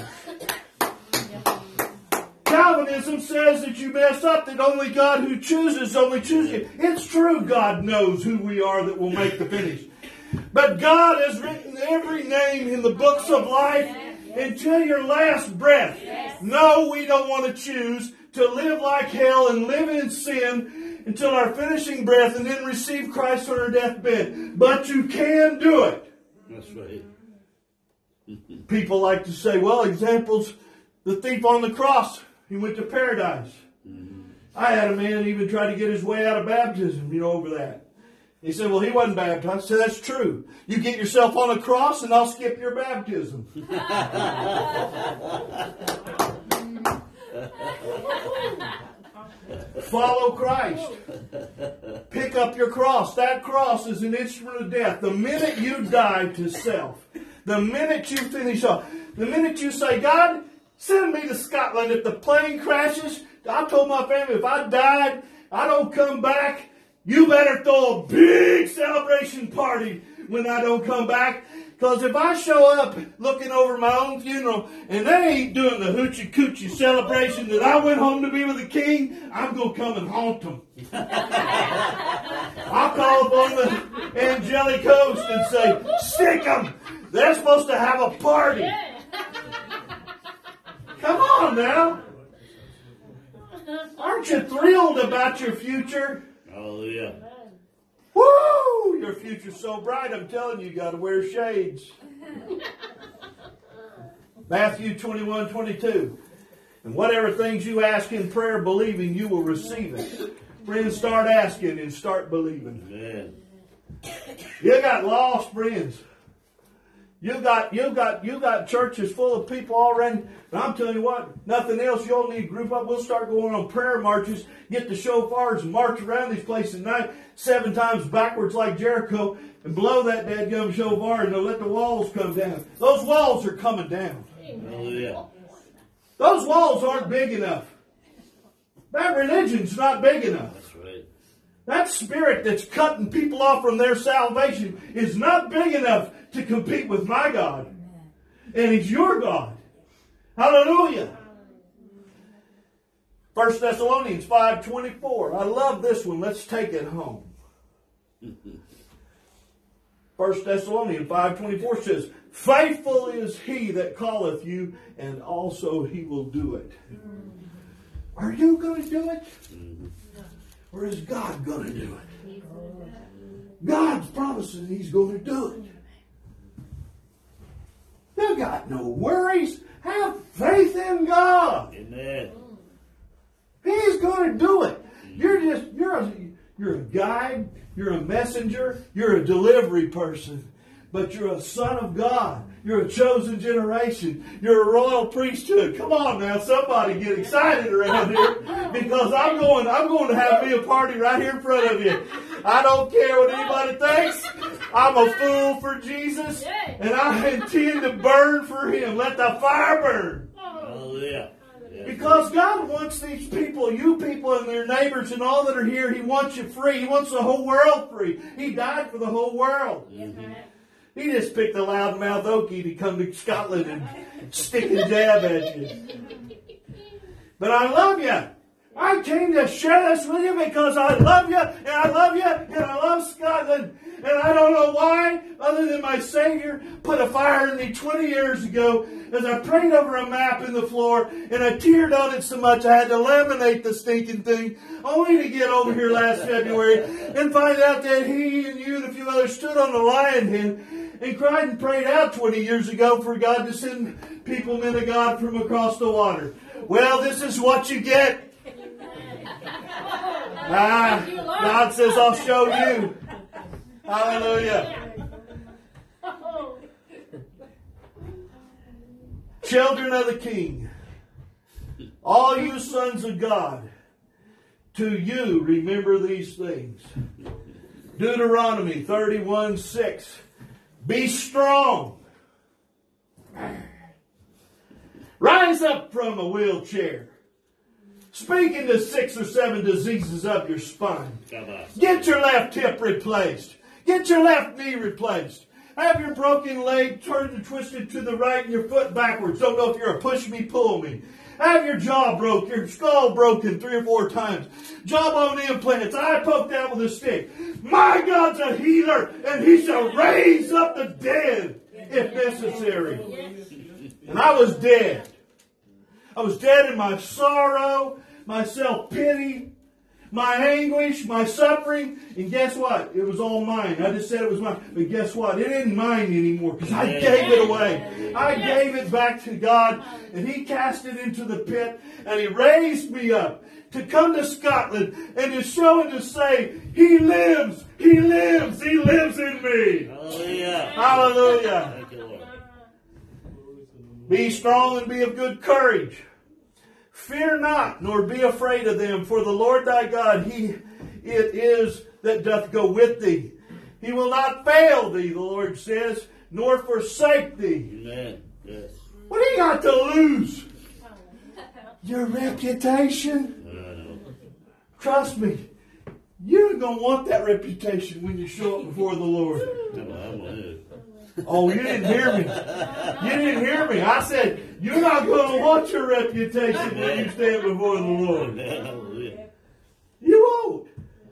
Calvinism says that you mess up, that only God who chooses only chooses. It's true, God knows who we are that will make the finish. But God has written every name in the books of life until your last breath. No, we don't want to choose to live like hell and live in sin until our finishing breath and then receive Christ on our deathbed. But you can do it. That's right. People like to say, well, examples, the thief on the cross, he went to paradise. I had a man even try to get his way out of baptism, over that. He said, well, he wasn't baptized. I said, that's true. You get yourself on a cross and I'll skip your baptism. Follow Christ. Pick up your cross. That cross is an instrument of death. The minute you die to self, the minute you finish off, the minute you say, God, send me to Scotland if the plane crashes. I told my family, if I died, I don't come back, you better throw a big celebration party when I don't come back. Because if I show up looking over my own funeral and they ain't doing the hoochie coochie celebration that I went home to be with the King, I'm going to come and haunt them. I'll call upon the angelic host and say, stick them. They're supposed to have a party. Come on now. Aren't you thrilled about your future? Hallelujah. Woo! Your future's so bright, I'm telling you, you got to wear shades. Matthew 21:22. And whatever things you ask in prayer, believing, you will receive it. Friends, start asking and start believing. Amen. You got lost friends. You got churches full of people already. And I'm telling you what, nothing else. You all need to group up. We'll start going on prayer marches, get the shofars and march around these places 7 times backwards like Jericho and blow that dadgum shofar and they'll let the walls come down. Those walls are coming down. Hallelujah. Those walls aren't big enough. That religion's not big enough. That's right. That spirit that's cutting people off from their salvation is not big enough to compete with my God. And He's your God. Hallelujah. 1 Thessalonians 5:24. I love this one. Let's take it home. 1 Thessalonians 5:24 says, faithful is He that calleth you, and also He will do it. Are you going to do it? Or is God going to do it? God's promising He's going to do it. You got no worries. Have faith in God. Amen. He's going to do it. You're a guide. You're a messenger. You're a delivery person. But you're a son of God. You're a chosen generation. You're a royal priesthood. Come on now, somebody get excited around here, because I'm going to have me a party right here in front of you. I don't care what anybody thinks. I'm a fool for Jesus, and I intend to burn for Him. Let the fire burn. Hallelujah. Yes. Because God wants these people, you people and their neighbors and all that are here, He wants you free. He wants the whole world free. He died for the whole world. He just picked a loudmouth Okie to come to Scotland and stick and jab at you. But I love you. I came to share this with you because I love you, and I love you, and I love Scotland. And I don't know why, other than my Savior put a fire in me 20 years ago as I prayed over a map in the floor, and I teared on it so much I had to laminate the stinking thing, only to get over here last February and find out that he and you and a few others stood on the lion den and cried and prayed out 20 years ago for God to send people, men of God, from across the water. Well, this is what you get. God says, I'll show you. Hallelujah. Children of the King, all you sons of God, to you remember these things. Deuteronomy 31:6. Be strong. Rise up from a wheelchair. Speaking to 6 or 7 diseases of your spine. Get your left hip replaced. Get your left knee replaced. Have your broken leg turned and twisted to the right and your foot backwards. Don't know if you're a push me, pull me. Have your jaw broke, your skull broken 3 or 4 times. Jawbone implants, eye poked out with a stick. My God's a healer, and He shall raise up the dead if necessary. And I was dead. I was dead in my sorrow, my self-pity, my anguish, my suffering. And guess what? It was all mine. I just said it was mine. But guess what? It isn't mine anymore because I gave it away. I gave it back to God, and He cast it into the pit, and He raised me up to come to Scotland and to show and to say, He lives, He lives, He lives in me. Hallelujah. Hallelujah. Thank you, Lord. Be strong and be of good courage. Fear not, nor be afraid of them, for the Lord thy God, He it is that doth go with thee. He will not fail thee, the Lord says, nor forsake thee. Amen. Yes. What do you got to lose? Your reputation? Trust me, you're going to want that reputation when you show up before the Lord. Oh, you didn't hear me. You didn't hear me. I said, you're not going to want your reputation when you stand before the Lord. You won't.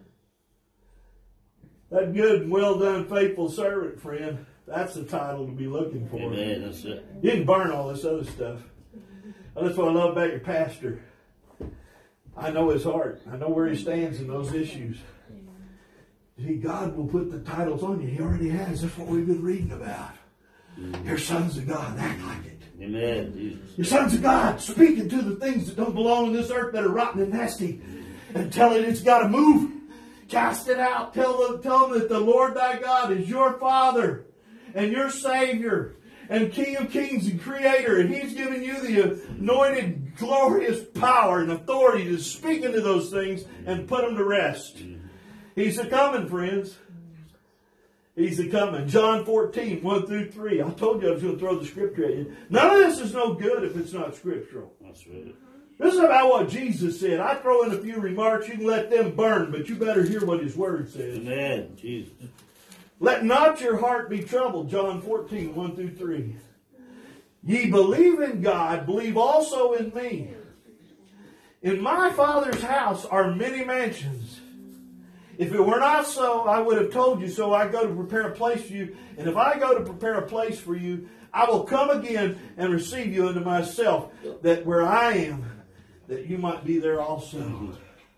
That good and well done, faithful servant, friend. That's the title to be looking for. Amen. That's it. You can burn all this other stuff. That's what I love about your pastor. I know his heart. I know where he stands in those issues. See, God will put the titles on you. He already has. That's what we've been reading about. You're sons of God. Act like it. Amen. Jesus. You're sons of God. Speaking to the things that don't belong on this earth that are rotten and nasty. And tell it it's got to move. Cast it out. Tell them that the Lord thy God is your Father and your Savior. and King of Kings and Creator, and He's given you the anointed, glorious power and authority to speak into those things and put them to rest. He's a-coming, friends. He's a-coming. John 14, 1 through 3. I told you I was going to throw the scripture at you. None of this is no good if it's not scriptural. That's right. This is about what Jesus said. I throw in a few remarks. You can let them burn, but you better hear what His Word says. Amen. Jesus. Let not your heart be troubled. John 14, 1 through 3. Ye believe in God, believe also in me. In my Father's house are many mansions. If it were not so, I would have told you. So I go to prepare a place for you. And if I go to prepare a place for you, I will come again and receive you unto myself, that where I am, that you might be there also.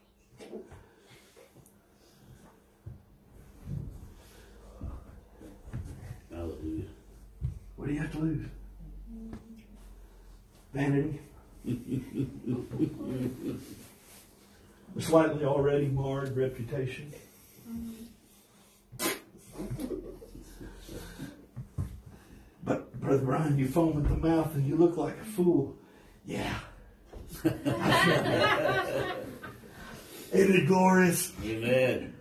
Hallelujah. What do you have to lose? Vanity. A slightly already marred reputation. But, Brother Brian, you foam at the mouth and you look like a fool. Yeah. Ain't it glorious? Amen.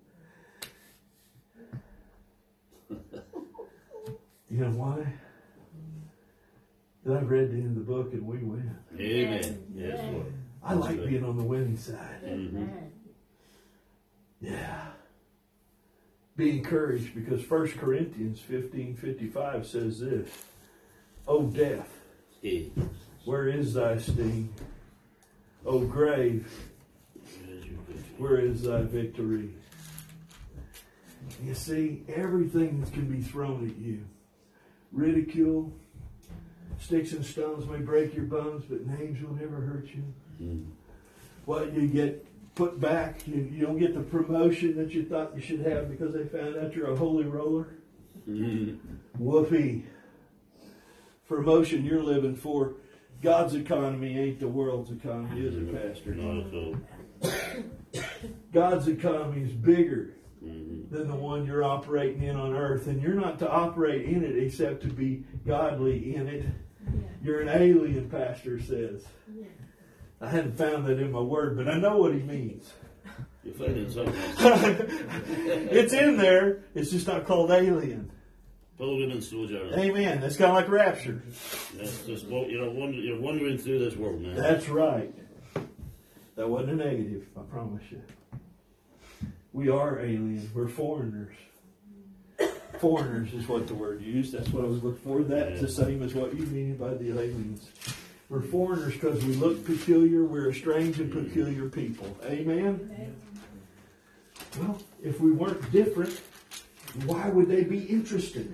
You know why? Because I've read the end of the book and we win. Amen. Yes, Lord. I like being on the winning side. Mm-hmm. Yeah. Be encouraged, because 1 Corinthians 15:55 says this. O death, where is thy sting? O grave, where is thy victory? You see, everything can be thrown at you. Ridicule, sticks and stones may break your bones, but names will never hurt you. Well, you get put back. You don't get the promotion that you thought you should have because they found out you're a holy roller. Whoopee. Promotion you're living for. God's economy ain't the world's economy, is it, Pastor? Not at all. God's economy is bigger than the one you're operating in on earth. And you're not to operate in it except to be godly in it. You're an alien, Pastor says. I hadn't found that in my word, but I know what he means. You're finding something. It's in there. It's just not called alien. Pilgrim and sojourner. Amen. That's kind of like rapture. That's just you're wandering through this world, man. That's right. That wasn't a negative, I promise you. We are aliens. We're foreigners. Foreigners is what the word used. That's what I was looking for. That's the same as what you mean by the aliens. We're foreigners because we look peculiar. We're a strange and peculiar people. Amen? Well, if we weren't different, why would they be interested?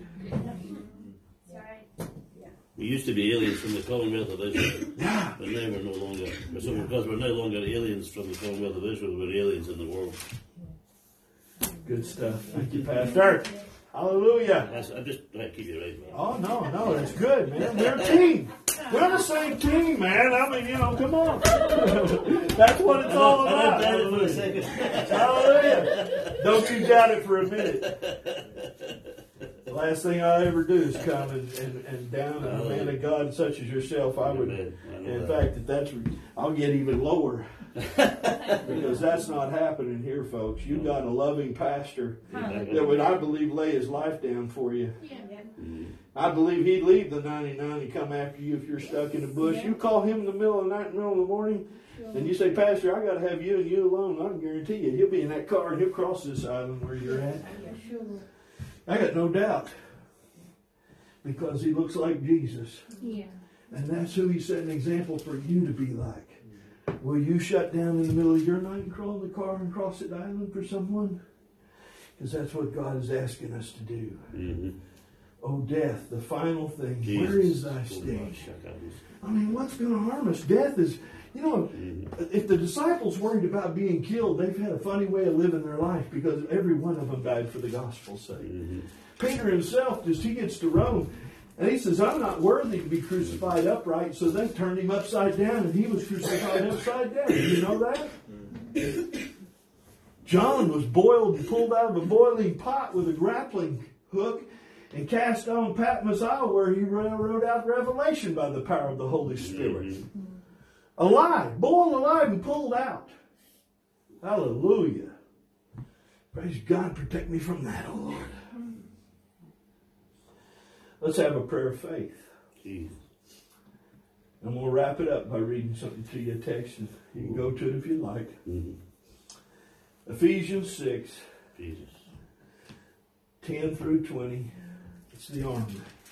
We used to be aliens from the Commonwealth of Israel. Yeah. But now we're no longer. So because we're no longer aliens from the Commonwealth of Israel, we're aliens in the world. Good stuff. Thank you, Pastor. Hallelujah. I just keep you right, man. Oh, no, that's good, man. We're a team. We're the same team, man. I mean, come on. That's what it's all about. I for a second. Hallelujah. Don't you doubt it for a minute. The last thing I ever do is come and down a man of God such as yourself. I would, in fact, I'll get even lower. Because that's not happening here, folks. You got a loving pastor that would, I believe, lay his life down for you. I believe he'd leave the 99 and come after you if you're stuck in a bush. You call him in the middle of the night, in the middle of the morning, and you say, Pastor, I got to have you and you alone. I can guarantee you, he'll be in that car and he'll cross this island where you're at. I got no doubt. Because he looks like Jesus. Yeah. And that's who he set an example for you to be like. Will you shut down in the middle of your night and crawl in the car and cross that island for someone? Because that's what God is asking us to do. Mm-hmm. Oh, death, the final thing. Jesus. Where is thy sting? I mean, what's going to harm us? Death is, if the disciples worried about being killed, they've had a funny way of living their life because every one of them died for the gospel's sake. Mm-hmm. Peter himself, he gets to Rome, and he says, I'm not worthy to be crucified upright. So they turned him upside down, and he was crucified upside down. Did you know that? John was boiled and pulled out of a boiling pot with a grappling hook, and cast on Patmos Isle where he wrote out Revelation by the power of the Holy Spirit. Alive, born alive and pulled out. Hallelujah. Praise God, protect me from that, oh Lord. Let's have a prayer of faith. Jesus. I'm going to wrap it up by reading something to you, a text, and you can go to it if you like. Ephesians 6, Jesus. 10 through 20. It's the armor.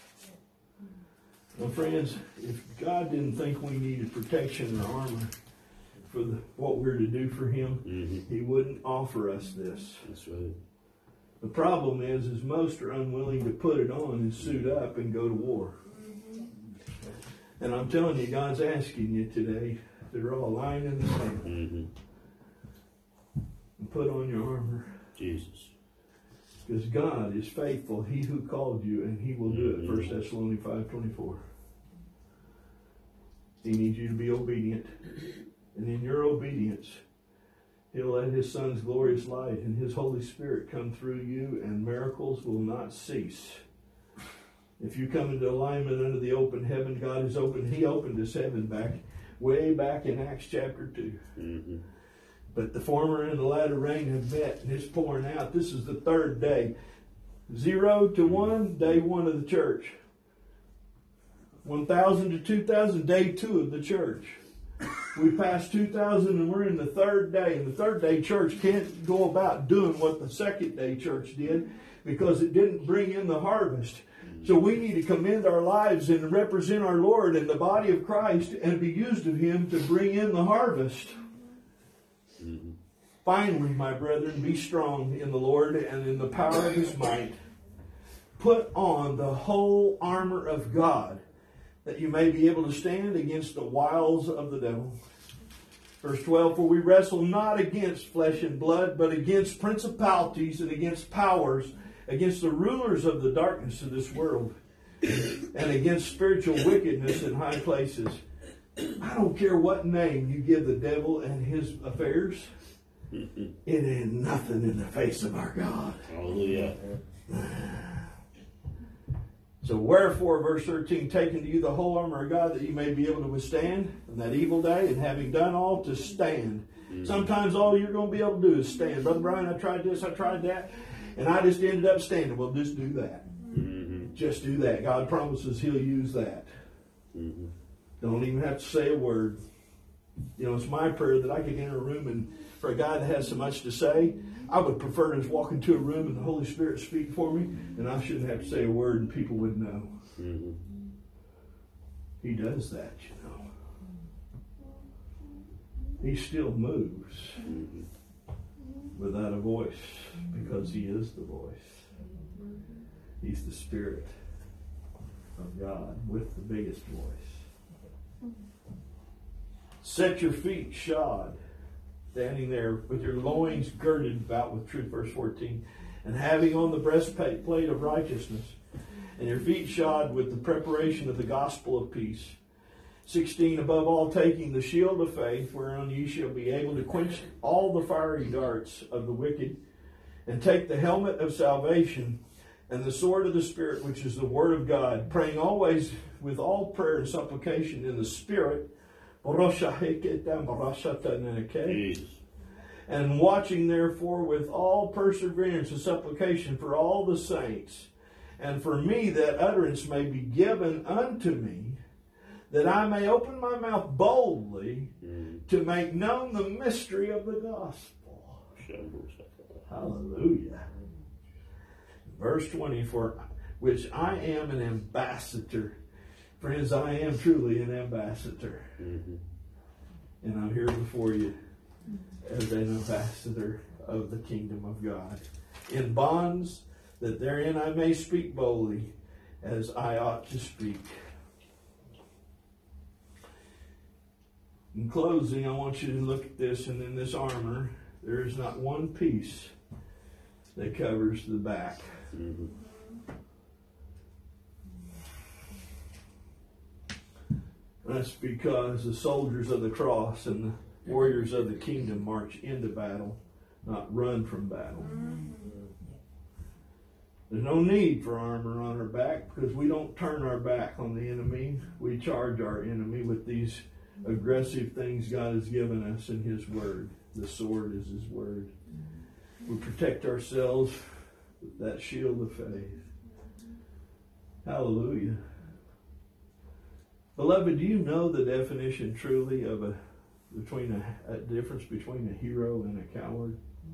Now, friends, if God didn't think we needed protection or armor for what we're to do for Him, He wouldn't offer us this. That's right. The problem is most are unwilling to put it on and suit up and go to war. And I'm telling you, God's asking you today to draw a line in the sand and put on your armor. Jesus. Because God is faithful, He who called you, and He will do it. 1 Thessalonians 5:24. He needs you to be obedient. And in your obedience, He'll let His Son's glorious light and His Holy Spirit come through you, and miracles will not cease. If you come into alignment under the open heaven, God is open. He opened His heaven way back in Acts chapter 2. But the former and the latter rain have met, and it's pouring out. This is the third day. 0 to 1, day 1 of the church. 1,000 to 2,000, day 2 of the church. We passed 2,000 and we're in the third day. And the third day church can't go about doing what the second day church did because it didn't bring in the harvest. So we need to commend our lives and represent our Lord in the body of Christ and be used of Him to bring in the harvest. Finally, my brethren, be strong in the Lord and in the power of His might. Put on the whole armor of God, that you may be able to stand against the wiles of the devil. Verse 12, for we wrestle not against flesh and blood, but against principalities and against powers, against the rulers of the darkness of this world, and against spiritual wickedness in high places. I don't care what name you give the devil and his affairs. It ain't nothing in the face of our God. Hallelujah. So wherefore, verse 13, taking to you the whole armor of God, that you may be able to withstand in that evil day, and having done all, to stand. Sometimes all you're going to be able to do is stand. Brother Brian, I tried this, I tried that, and I just ended up standing. Well, just do that. Just do that. God promises He'll use that. Don't even have to say a word. You know, it's my prayer that I could enter a room, and for a guy that has so much to say, I would prefer to just walk into a room and the Holy Spirit speak for me, and I shouldn't have to say a word and people would know. He does that, you know. He still moves without a voice because He is the voice. He's the Spirit of God with the biggest voice. Set your feet shod, standing there with your loins girded about with truth, verse 14, and having on the breastplate of righteousness, and your feet shod with the preparation of the gospel of peace. 16, above all, taking the shield of faith, whereon ye shall be able to quench all the fiery darts of the wicked, and take the helmet of salvation and the sword of the Spirit, which is the word of God, praying always with all prayer and supplication in the Spirit, Jesus. and watching therefore with all perseverance and supplication for all the saints, and for me, that utterance may be given unto me, that I may open my mouth boldly to make known the mystery of the gospel. Hallelujah. Verse 20, for which I am an ambassador. Friends, I am truly an ambassador. And I'm here before you as an ambassador of the kingdom of God, in bonds, that therein I may speak boldly as I ought to speak. In closing, I want you to look at this, and in this armor, there is not one piece that covers the back. That's because the soldiers of the cross and the warriors of the kingdom march into battle, not run from battle. There's no need for armor on our back because we don't turn our back on the enemy. We charge our enemy with these aggressive things God has given us in His Word. The sword is His Word. We protect ourselves with that shield of faith. Hallelujah. Beloved, do you know the definition truly of a difference between a hero and a coward?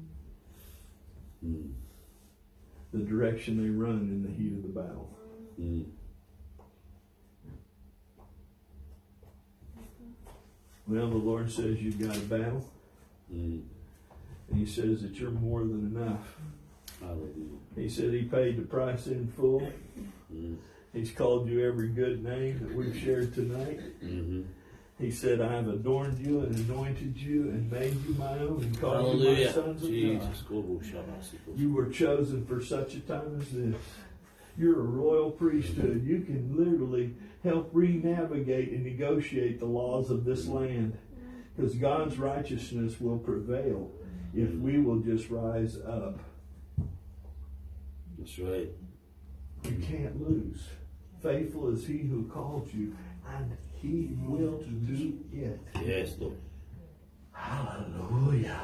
The direction they run in the heat of the battle. Well, the Lord says you've got a battle. And He says that you're more than enough. Hallelujah. He said He paid the price in full. He's called you every good name that we've shared tonight. He said, I have adorned you and anointed you and made you my own and called you my sons of God. You were chosen for such a time as this. You're a royal priesthood. You can literally help re-navigate and negotiate the laws of this land. Because God's righteousness will prevail if we will just rise up. That's right. You can't lose. Faithful is He who called you, and He will do it. Yes, Lord. Hallelujah.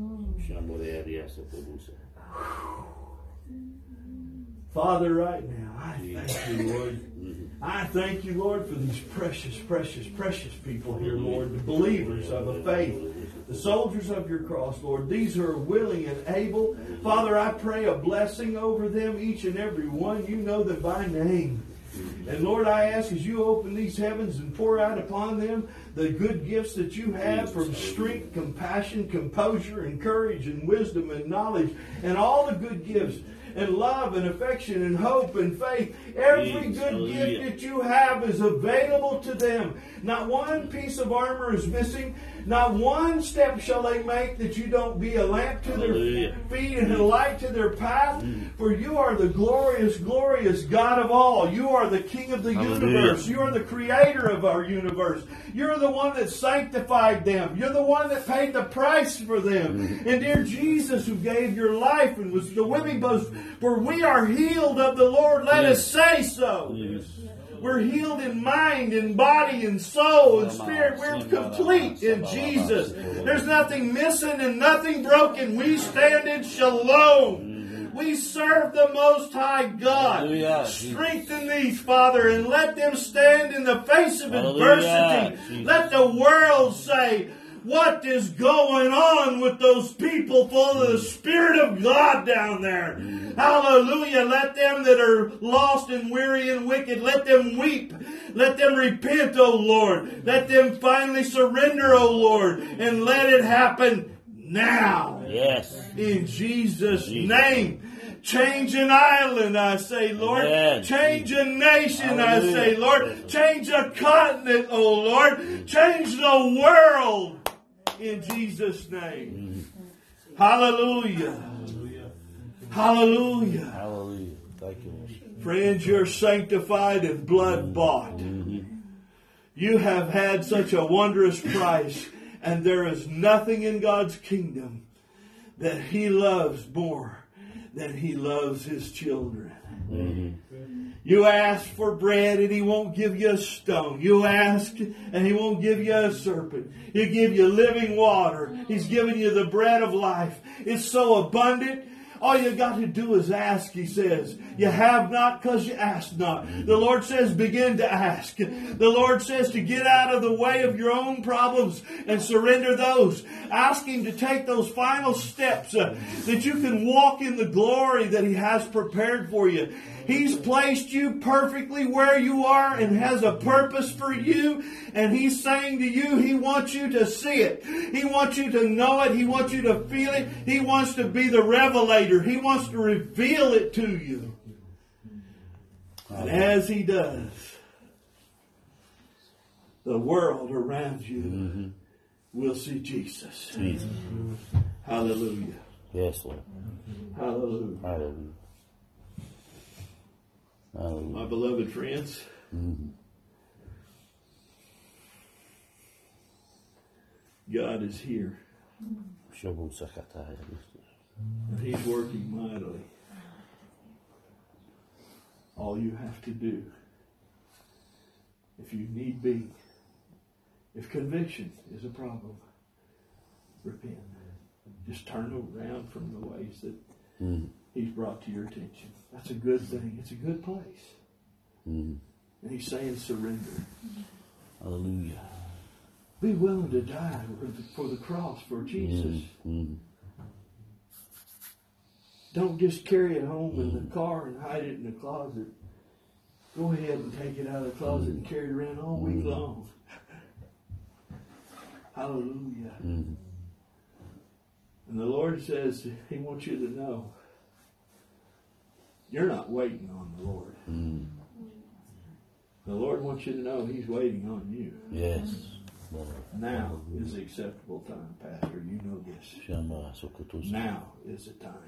Father, right now, I thank you, Lord. I thank you, Lord, for these precious, precious, precious people here, Lord, the believers of the faith, the soldiers of your cross, Lord. These are willing and able. Father, I pray a blessing over them, each and every one. You know them by name. And Lord, I ask as you open these heavens and pour out upon them the good gifts that you have from strength, compassion, composure, and courage, and wisdom, and knowledge, and all the good gifts, and love, and affection, and hope, and faith. Every good gift that you have is available to them. Not one piece of armor is missing. Not one step shall they make that you don't be a lamp to their feet and a light to their path. For you are the glorious, glorious God of all. You are the King of the universe. You are the creator of our universe. You're the one that sanctified them. You're the one that paid the price for them. And dear Jesus, who gave your life and was the whipping post, for we are healed of the Lord. Let us say so. We're healed in mind and body and soul and spirit. We're complete in Jesus. There's nothing missing and nothing broken. We stand in shalom. We serve the Most High God. Strengthen these, Father, and let them stand in the face of adversity. Let the world say, what is going on with those people full of the Spirit of God down there? Hallelujah. Let them that are lost and weary and wicked, let them weep. Let them repent, O Lord. Let them finally surrender, O Lord. And let it happen now. Yes. In Jesus' name. Change an island, I say, Lord. Yes. Change a nation, I say, Lord. Change a continent, oh Lord. Change the world. In Jesus' name. Hallelujah. Hallelujah. Hallelujah. Thank you, Lord. Friends, you're sanctified and blood bought. You have had such a wondrous price, and there is nothing in God's kingdom that He loves more than He loves His children. You ask for bread and He won't give you a stone. You ask and He won't give you a serpent. He'll give you living water. He's giving you the bread of life. It's so abundant. All you got to do is ask, He says. You have not because you ask not. The Lord says begin to ask. The Lord says to get out of the way of your own problems and surrender those. Ask Him to take those final steps that you can walk in the glory that He has prepared for you. He's placed you perfectly where you are and has a purpose for you. And He's saying to you, He wants you to see it. He wants you to know it. He wants you to feel it. He wants to be the revelator. He wants to reveal it to you. And as He does, the world around you will see Jesus. Hallelujah. Yes, Lord. Hallelujah. Hallelujah. Hallelujah. My beloved friends, God is here. And He's working mightily. All you have to do, if you need be, if conviction is a problem, repent. Just turn around from the ways that He's brought to your attention. That's a good thing. It's a good place. And He's saying surrender. Hallelujah. Be willing to die for the cross, for Jesus. Don't just carry it home in the car and hide it in the closet. Go ahead and take it out of the closet and carry it around all week long. Hallelujah. And the Lord says He wants you to know you're not waiting on the Lord. The Lord wants you to know He's waiting on you. Yes. Now is the acceptable time, Pastor. You know this. Now is the time.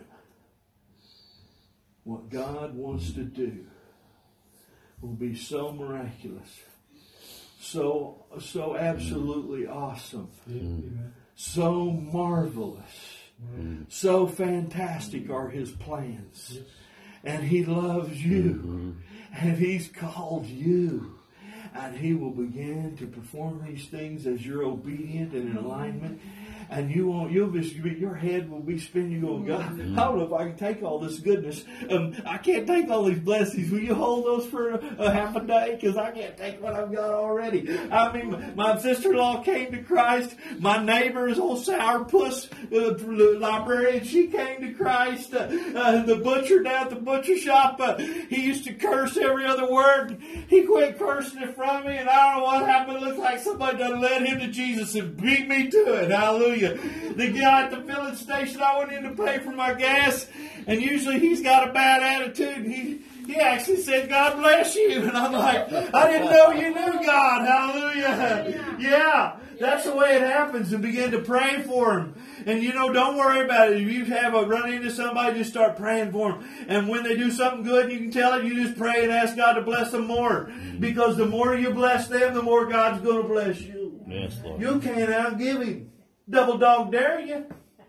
What God wants to do will be so miraculous, so absolutely awesome, so marvelous, so fantastic are His plans. And He loves you, and He's called you, and He will begin to perform these things as you're obedient and in alignment. And your head will be spinning. You go, God, I don't know if I can take all this goodness. I can't take all these blessings. Will you hold those for a half a day? Because I can't take what I've got already. I mean, my sister-in-law came to Christ. My neighbor's old sourpuss librarian, she came to Christ. The butcher down at the butcher shop, he used to curse every other word. He quit cursing it from me, and I don't know what happened. It looks like somebody done led him to Jesus and beat me to it. Hallelujah. The guy at the filling station, I went in to pay for my gas, and usually he's got a bad attitude, and he actually said, God bless you. And I'm like, I didn't know you knew God. Hallelujah. Yeah, that's the way it happens. And begin to pray for him. And don't worry about it. If you have a run into somebody, just start praying for them. And when they do something good, you can tell it, you just pray and ask God to bless them more. Because the more you bless them, the more God's going to bless you. Yes, Lord. You can't outgive Him. Double dog dare you.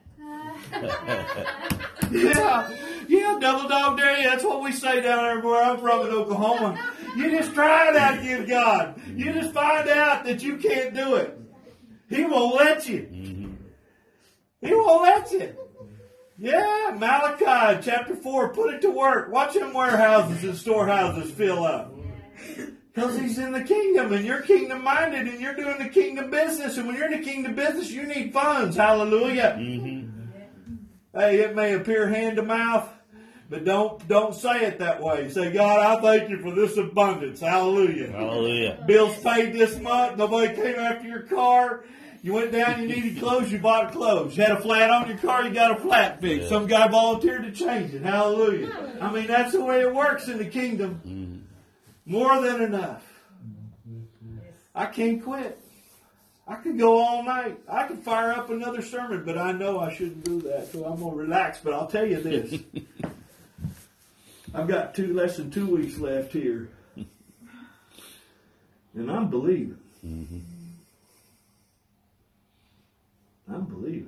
Yeah, double dog dare you. That's what we say down there where I'm from in Oklahoma. You just try it out against God. You just find out that you can't do it. He won't let you. He won't let you. Yeah, Malachi chapter 4, put it to work. Watch them warehouses and storehouses fill up. Because He's in the kingdom, and you're kingdom-minded, and you're doing the kingdom business. And when you're in the kingdom business, you need funds. Hallelujah. Hey, it may appear hand to mouth, but don't say it that way. Say, God, I thank you for this abundance. Hallelujah. Hallelujah. Bills paid this month. Nobody came after your car. You went down, you needed clothes, you bought clothes. You had a flat on your car, you got a flat fixed. Yeah. Some guy volunteered to change it. Hallelujah. I mean, that's the way it works in the kingdom. More than enough. I can't quit. I could go all night. I could fire up another sermon, but I know I shouldn't do that, so I'm going to relax. But I'll tell you this. I've got less than 2 weeks left here. And I'm believing. I'm believing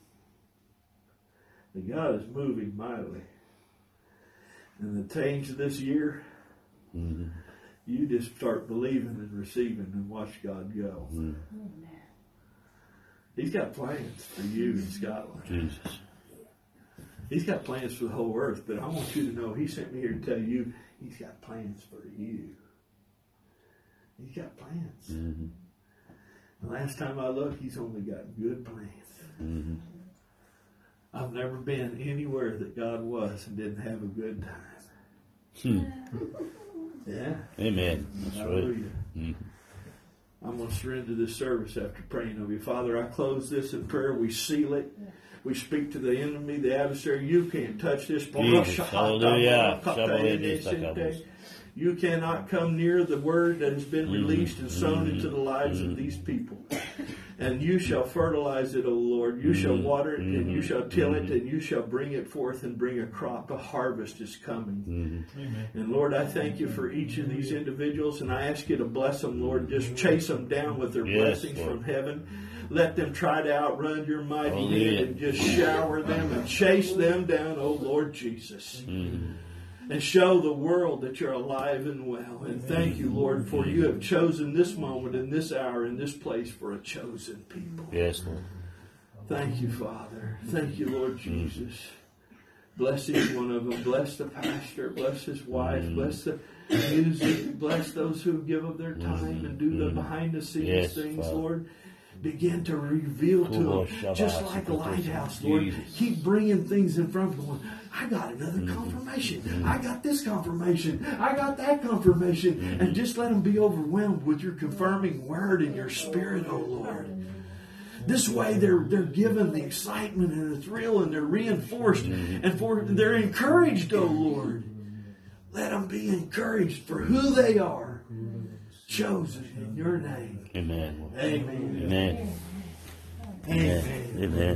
that God is moving mightily. And the change of this year, you just start believing and receiving and watch God go. He's got plans for you in Scotland. Jesus. He's got plans for the whole earth, but I want you to know He sent me here to tell you He's got plans for you. He's got plans. The last time I looked, He's only got good plans. I've never been anywhere that God was and didn't have a good time. Yeah. Amen. That's Hallelujah. right. I'm going to surrender this service after praying over you. Father, I close this in prayer. We seal it. We speak to the enemy, the adversary. You can't touch this. Jesus. Hallelujah. You cannot come near the word that has been released and sown into the lives of these people. And you shall fertilize it, O Lord. You shall water it, and you shall till it, and you shall bring it forth and bring a crop. A harvest is coming. And Lord, I thank you for each of these individuals, and I ask you to bless them, Lord. Just chase them down with their blessings from heaven. Let them try to outrun your mighty hand and just shower them and chase them down, O Lord Jesus. and show the world that you're alive and well. And thank you, Lord, for you have chosen this moment and this hour and this place for a chosen people. Yes, Lord. Thank you, Father. Thank you, Lord Jesus. Bless each one of them. Bless the pastor. Bless his wife. Bless the music. Bless those who give up their time and do the behind-the-scenes things, Father. Lord. Begin to reveal to them, just like a lighthouse, Lord. Keep bringing things in front of them. I got another confirmation. I got this confirmation. I got that confirmation. And just let them be overwhelmed with your confirming word and your spirit, oh Lord. This way they're given the excitement and the thrill, and they're reinforced, and they're encouraged, oh Lord. Let them be encouraged for who they are, chosen in your name. Amen. Amen. Amen. Amen. Amen.